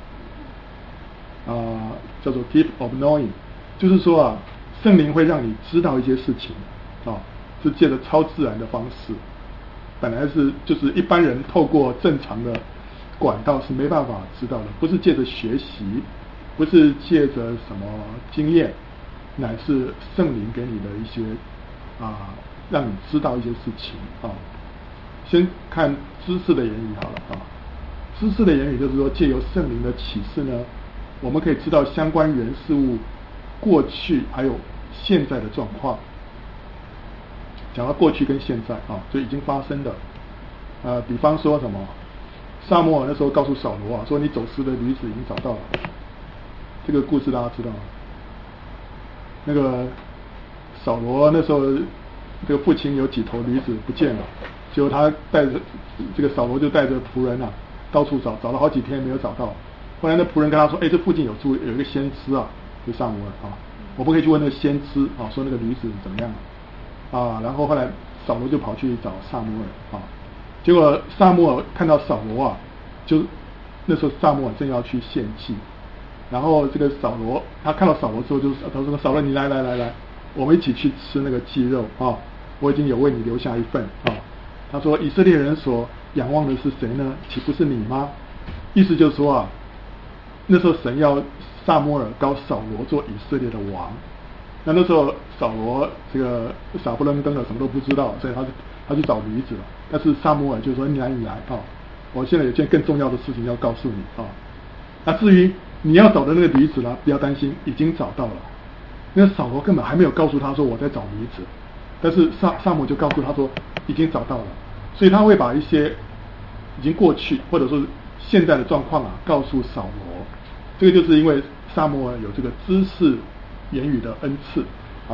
叫做 gift of knowing， 就是说圣灵会让你知道一些事情是借着超自然的方式，本来就是一般人透过正常的管道是没办法知道的，不是借着学习，不是借着什么经验，乃是圣灵给你的一些让你知道一些事情先看知识的言语好了知识的言语就是说，借由圣灵的启示呢，我们可以知道相关人事物过去还有现在的状况。讲到过去跟现在就已经发生的比方说什么，撒母耳那时候告诉扫罗说你走失的驴子已经找到了，这个故事大家知道吗？那个扫罗那时候这个父亲有几头驴子不见了，结果他带着这个扫罗就带着仆人到处找了好几天没有找到。后来那仆人跟他说这附近有一个先知就撒母耳我不可以去问那个先知说那个驴子怎么样然后后来扫罗就跑去找撒母耳结果撒母耳看到扫罗就那时候撒母耳正要去献祭，然后这个扫罗他看到扫罗之后他说扫罗你来，我们一起去吃那个鸡肉我已经有为你留下一份他说以色列人所仰望的是谁呢？岂不是你吗？意思就是说那时候神要撒母耳膏扫罗做以色列的王。那时候扫罗这个傻不愣登的，什么都不知道，所以他去找驴子了。但是撒母耳就说你来我现在有件更重要的事情要告诉你那至于你要找的那个驴子呢，不要担心，已经找到了。那扫罗根本还没有告诉他说我在找驴子，但是撒母耳就告诉他说已经找到了。所以他会把一些已经过去或者说现在的状况告诉扫罗。这个就是因为撒母耳有这个知识言语的恩赐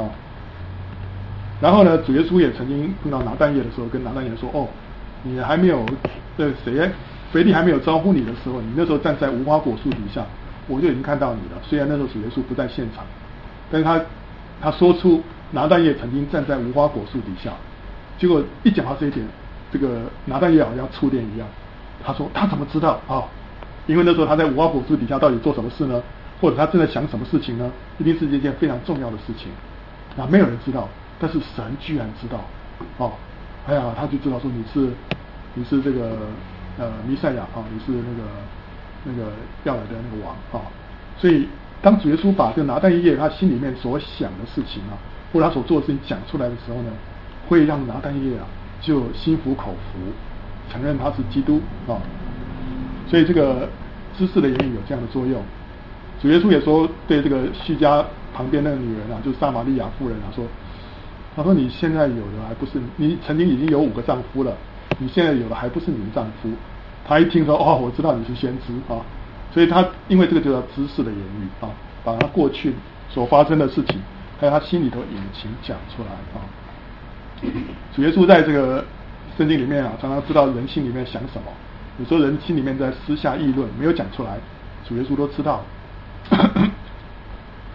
然后呢，主耶稣也曾经碰到拿但业的时候，跟拿但业说你还没有腓力还没有招呼你的时候，你那时候站在无花果树底下，我就已经看到你了。虽然那时候主耶稣不在现场，但是他说出拿但业曾经站在无花果树底下，结果一讲到这一点，这个拿但业好像触电一样。他说他怎么知道因为那时候他在无花果树底下到底做什么事呢？或者他正在想什么事情呢？一定是一件非常重要的事情没有人知道，但是神居然知道他就知道说你是这个弥赛亚你是那个要来的那个王所以当主耶稣把这个拿但业他心里面所想的事情或者他所做的事情讲出来的时候呢，会让拿但业就心服口服，承认他是基督所以这个知识的言语有这样的作用。主耶稣也说对这个叙加旁边那个女人就是撒玛利亚妇人他说你现在有的还不是你曾经已经有5个丈夫了，你现在有的还不是你的丈夫。他一听说我知道你是先知所以他因为这个就叫知识的言语把他过去所发生的事情还有他心里头隐情讲出来主耶稣在这个圣经里面常常知道人心里面想什么，有时候人心里面在私下议论没有讲出来，主耶稣都知道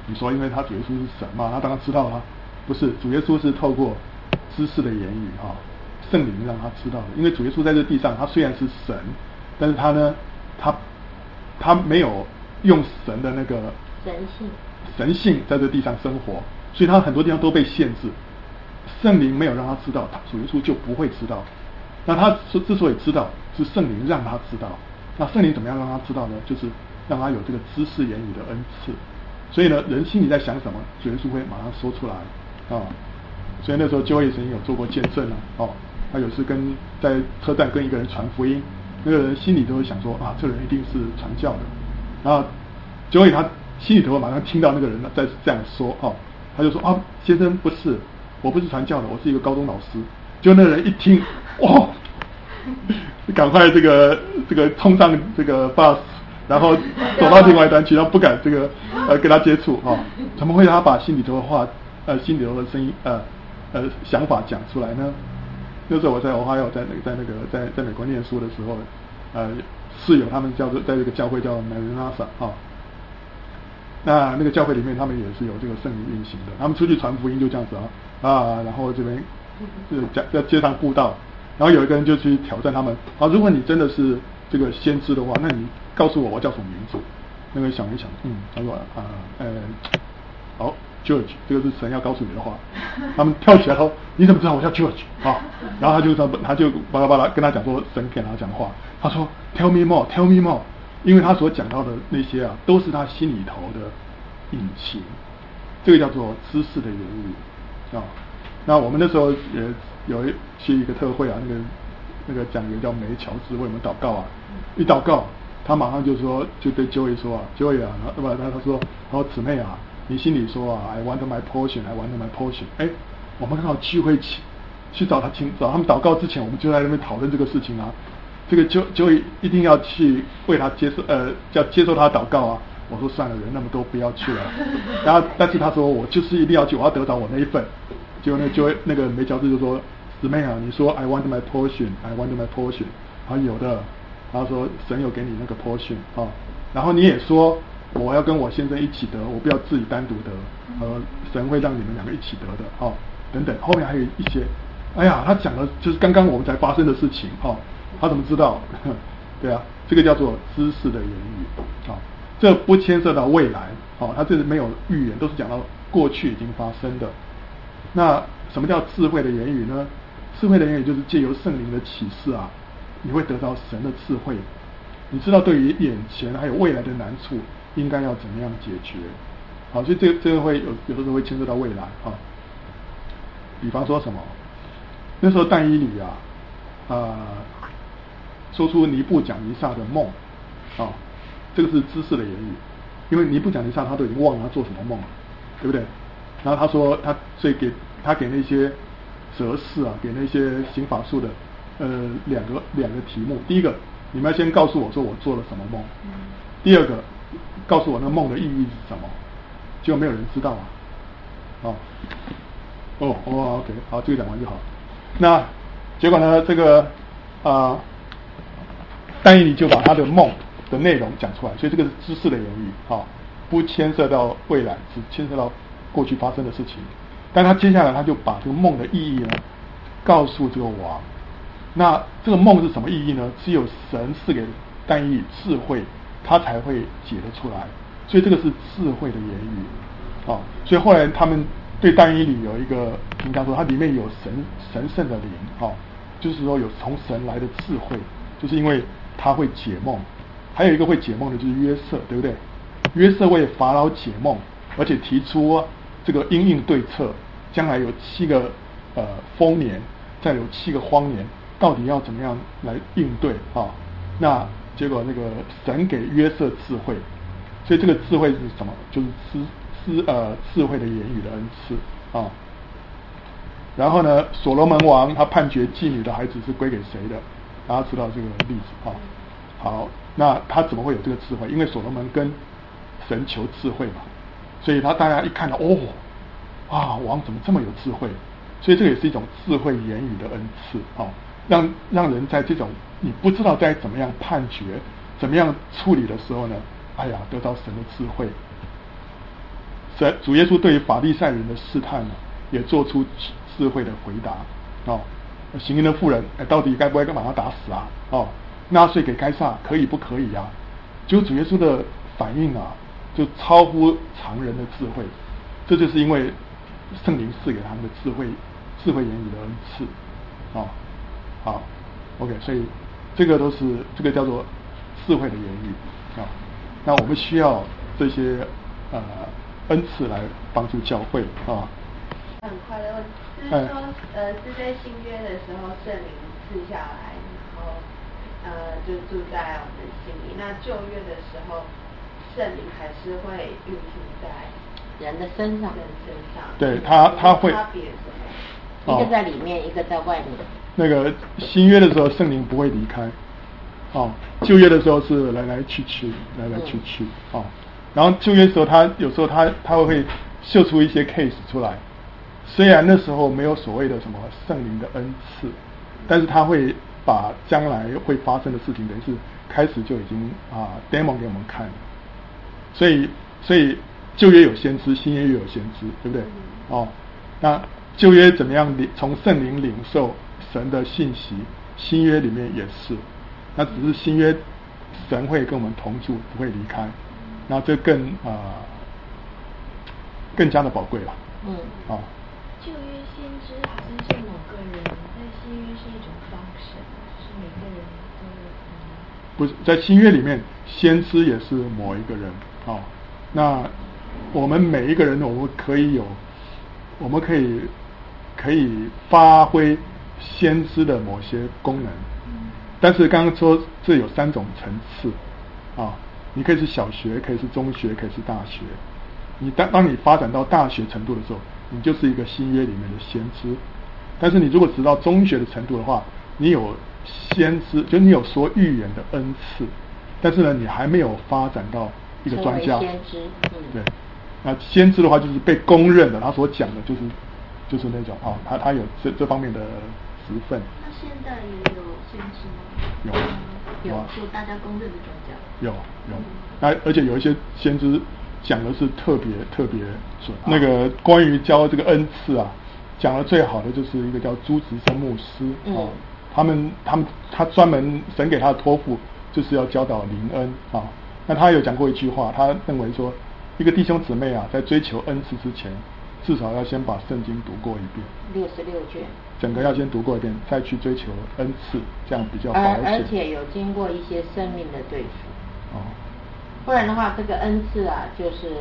你说因为他主耶稣是神嘛，他当然知道啊。不是，主耶稣是透过知识的言语圣灵让他知道的。因为主耶稣在这地上，他虽然是神，但是他呢，他没有用神的那个神性在这地上生活，所以他很多地方都被限制。圣灵没有让他知道，主耶稣就不会知道。那他之所以知道，是圣灵让他知道。那圣灵怎么样让他知道呢？就是让他有这个知识言语的恩赐。所以呢，人心里在想什么，主耶稣会马上说出来所以那时候Joey曾经有做过见证他有次在车站跟一个人传福音，那个人心里都会想说这个人一定是传教的。然后Joey他心里头马上听到那个人在这样说他就说先生不是，我不是传教的，我是一个高中老师。就那个人一听赶快这个冲上这个 bus， 然后走到另外一端去，然后不敢跟他接触怎么会他把心里头的话心里头的声音想法讲出来呢？那时候我在Ohio在美国念书的时候室友他们在这个教会叫 Maranatha那个教会里面他们也是有这个圣灵运行的，他们出去传福音就这样子然后这边在街上布道，然后有一个人就去挑战他们如果你真的是这个先知的话，那你告诉我叫什么名字。那个想一想他说好George， 这个是神要告诉你的话。他们跳起来说：“你怎么知道我叫 George 然后他就巴拉巴拉跟他讲说神给他讲话。他说 Tell me more, tell me more， 因为他所讲到的那些都是他心里头的隐情，这个叫做知识的言语那我们那时候也有去一个特会那个讲员叫梅乔治为我们祷告一祷告他马上就对 Joey 说Joey他说姊妹你心里说I want my portion， I want my portion。我们刚好聚会去找他们祷告之前，我们就在那边讨论这个事情这个Joey一定要去为他要接受他的祷告我说算了，人那么多，不要去了。然后但是他说我就是一定要去，我要得到我那一份。结果那个梅乔治就说姊妹你说 I want my portion， I want my portion， 有的。他说神有给你那个 portion 然后你也说我要跟我先生一起得，我不要自己单独得，神会让你们两个一起得的等等。后面还有一些，他讲的就是刚刚我们才发生的事情他怎么知道？对这个叫做知识的言语这不牵涉到未来他这是没有预言，都是讲到过去已经发生的。那什么叫智慧的言语呢？智慧的言语就是借由圣灵的启示你会得到神的智慧，你知道对于眼前还有未来的难处应该要怎么样解决所以这个会有的时候会牵涉到未来比方说什么，那时候但以理说出尼布甲尼撒的梦这个是知识的言语，因为尼布甲尼撒他都已经忘了他做什么梦了，对不对？然后他说所以给那些哲士给那些行法术的两个题目。第一个，你们要先告诉我说我做了什么梦。第二个，告诉我那梦的意义是什么。结果没有人知道OK， 好，这个讲完就好。那结果呢，这个但以理就把他的梦的内容讲出来，所以这个是知识的言语不牵涉到未来，只牵涉到过去发生的事情。但他接下来他就把这个梦的意义呢告诉这个王。那这个梦是什么意义呢？只有神赐给但以理智慧，他才会解得出来。所以这个是智慧的言语所以后来他们对但以理有一个评价说，它里面有神圣的灵就是说有从神来的智慧，就是因为他会解梦。还有一个会解梦的就是约瑟，对不对？约瑟为法老解梦，而且提出这个因应对策，将来有7个丰年，再有7个荒年，到底要怎么样来应对那结果那个神给约瑟智慧，所以这个智慧是什么？就是智慧的言语的恩赐然后呢，所罗门王他判决妓女的孩子是归给谁的，大家知道这个例子好，那他怎么会有这个智慧？因为所罗门跟神求智慧嘛，所以大家一看到王怎么这么有智慧？所以这个也是一种智慧言语的恩赐让人在这种你不知道该怎么样判决、怎么样处理的时候呢，得到神的智慧。 主耶稣对于法利赛人的试探呢，也做出智慧的回答哦。行淫的妇人，到底该不该把他打死啊？哦，纳税给该撒可以不可以啊？就主耶稣的反应啊，就超乎常人的智慧，这就是因为圣灵赐给他们的智慧言语的恩赐，哦，好 ，OK， 所以这个叫做智慧的言语啊。那我们需要这些恩赐来帮助教会啊。 很快乐，就是说，是在新约的时候圣灵赐下来，然后就住在我们心里。那旧约的时候，圣灵还是会运行在人的身上。 对，他会。 差别什么？ 一个在里面，一个在外面。 那个新约的时候，圣灵不会离开。哦，旧约的时候是来来去去，哦。然后旧约的时候，有时候他会秀出一些 case 出来。虽然那时候没有所谓的什么圣灵的恩赐，但是他会把将来会发生的事情，等于是开始就已经demo 给我们看。所以旧约有先知，新约也有先知，对不对？哦，那旧约怎么样从圣灵领受神的信息？新约里面也是，那只是新约神会跟我们同住，不会离开，那这更加的宝贵了。 旧约先知好像是某个人，在新约是一种方式，就是每个人都有。 不是，在新约里面，先知也是某一个人。那我们每一个人，我们可以发挥先知的某些功能。但是刚刚说这有3种层次你可以是小学，可以是中学，可以是大学。当你发展到大学程度的时候，你就是一个新约里面的先知。但是你如果直到中学的程度的话，你有先知，就你有说预言的恩赐，但是呢，你还没有发展到一个专家。 先知， 对。那先知的话，就是被公认的，他所讲的就是那种他有这方面的职分。 那现在也有先知吗？有就大家公认的专家。 有。那而且有一些先知讲的是特别准。那个关于教这个恩赐讲的最好的就是一个叫朱植生牧师他专门神给他的托付就是要教导灵恩那他有讲过一句话，他认为说一个弟兄姊妹在追求恩赐之前，至少要先把圣经读过一遍 ，66卷， 整个要先读过一遍，再去追求恩赐，这样比较保险。 而且有经过一些生命的对付不然的话，这个恩赐就是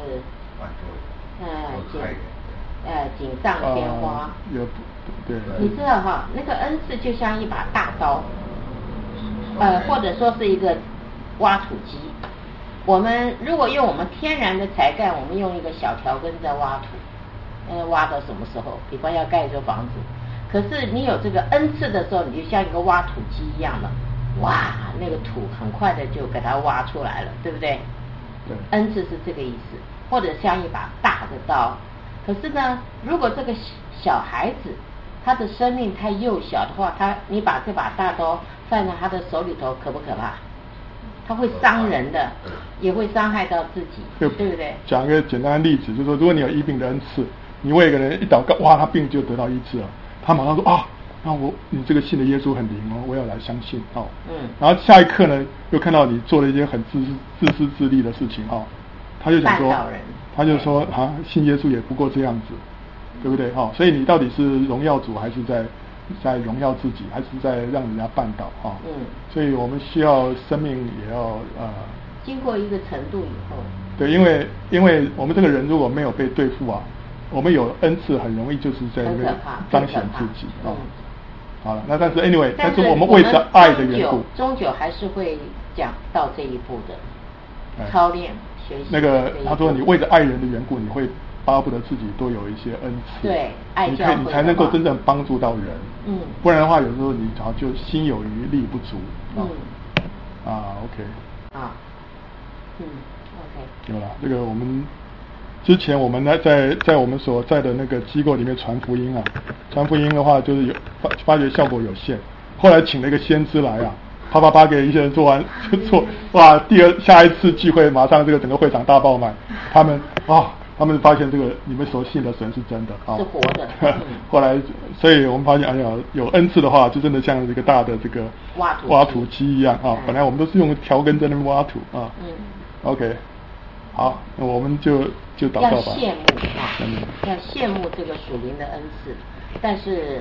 锦上添花。 对。 你知道那个恩赐就像一把大刀，或者说是一个挖土机。我们如果用我们天然的才干，我们用一个小条根在挖土，挖到什么时候？比方要盖一座房子，可是你有这个恩赐的时候，你就像一个挖土机一样的，哇，那个土很快的就给它挖出来了，对不对？ 对。 恩赐是这个意思，或者像一把大的刀。可是呢，如果这个小孩子他的生命太幼小的话，你把这把大刀放在他的手里头，可不可怕？他会伤人的，也会伤害到自己，对不对？ 讲一个简单的例子，就是说，如果你有医病的恩赐，你为一个人一祷告，哇，他病就得到医治了，他马上说那你这个信的耶稣很灵我要来相信然后下一刻呢，又看到你做了一些很自私自利的事情他就想说，他就说信耶稣也不过这样子，对不对所以你到底是荣耀主，还是在荣耀自己，还是在让人家绊倒所以我们需要生命也要经过一个程度以后， 对，因为我们这个人如果没有被对付我们有恩赐很容易就是在那边彰显自己好了，那但是 anyway， 但是我们为着爱的缘故， 终究还是会讲到这一步的操练学习。 那个他说你为着爱人的缘故，你会巴不得自己多有一些恩赐， 对，爱教会你才能够真正帮助到人。不然的话，有时候你好像就心有余力不足。OK。 OK。 有了，这个我们之前我们在我们所在的那个机构里面传福音传福音的话就是发觉效果有限，后来请了一个先知来啪给一些人做完哇，下一次聚会马上这个整个会场大爆满，他们他们发现这个你们所信的神是真的啊， 是活的。 后来，所以我们发现，哎呀，有恩赐的话，就真的像一个大的这个挖土机一样啊。本来我们都是用条根在那边挖土啊。OK， 好，那我们就祷告吧。 要羡慕啊，要羡慕这个属灵的恩赐，但是。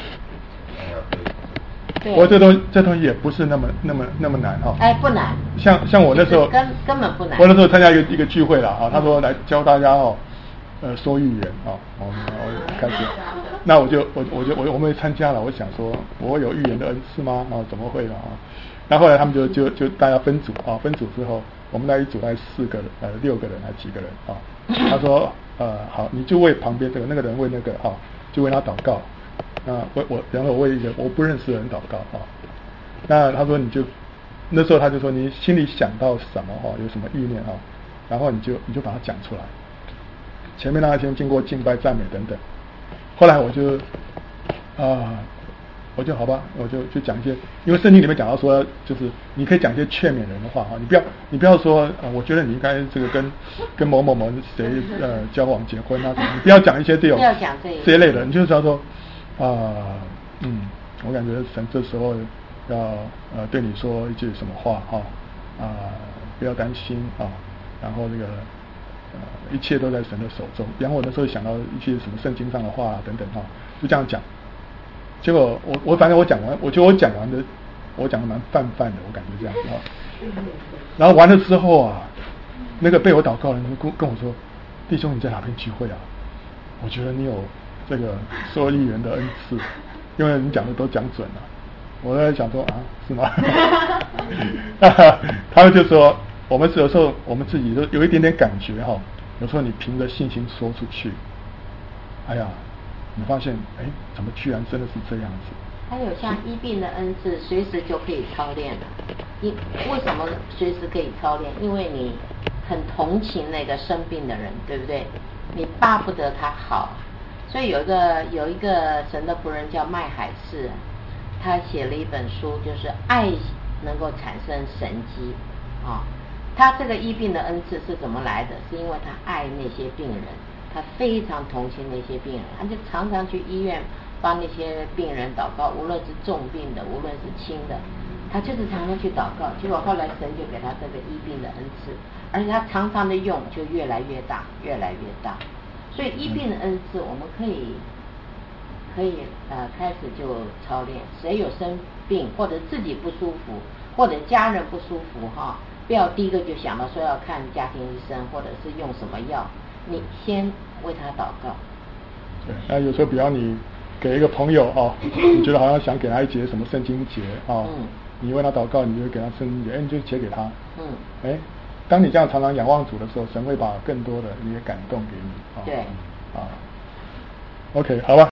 我这东西也不是那么难哈。 哎，不难。 像我那时候根本不难。 我那时候参加一个聚会了啊，他说来教大家说预言啊，我开始，那我们也参加了，我想说我有预言的恩赐吗？啊，怎么会了啊？那后来他们就大家分组啊，分组之后，我们那一组大概6个人还几个人啊？他说好，你就为旁边那个人为那个哈，就为他祷告。然后我为一个我不认识的人祷告啊。那他说那时候他就说你心里想到什么有什么意念然后你就把它讲出来。前面那天经过敬拜赞美等等，后来我就好吧，我就讲一些，因为圣经里面讲到说，就是你可以讲一些劝勉人的话你不要说我觉得你应该这个跟某谁交往结婚啊，你不要讲一些这种这一类的，你就是要说。我感觉神这时候要对你说一句什么话不要担心然后这个一切都在神的手中。然后我那时候想到一些什么圣经上的话等等就这样讲。结果反正我讲完，我觉得我讲的蛮泛的，我感觉这样然后完了之后那个被我祷告的人跟我说，弟兄你在哪边聚会啊？我觉得你有这个说预言的恩赐，因为你讲的都讲准了。我在想说是吗？他们就说我们有时候我们自己都有一点点感觉有时候你凭着信心说出去，哎呀，你发现怎么居然真的是这样子。 还有像医病的恩赐，随时就可以操练了。为什么随时可以操练？因为你很同情那个生病的人，对不对？你巴不得他好。所以有一个神的仆人叫麦海士，他写了一本书，就是爱能够产生神迹他这个医病的恩赐是怎么来的？是因为他爱那些病人，他非常同情那些病人，他就常常去医院帮那些病人祷告，无论是重病的，无论是轻的，他就是常常去祷告。结果后来神就给他这个医病的恩赐，而且他常常的用就越来越大，越来越大。所以医病的恩赐，我们可以开始就操练。谁有生病或者自己不舒服，或者家人不舒服不要第一个就想到说要看家庭医生，或者是用什么药，你先为他祷告。 对，那有时候比方你给一个朋友你觉得好像想给他一节什么圣经节你为他祷告，你就给他圣经节，你就写给他。当你这样常常仰望主的时候，神会把更多的一些感动给你。 对。 OK， 好吧。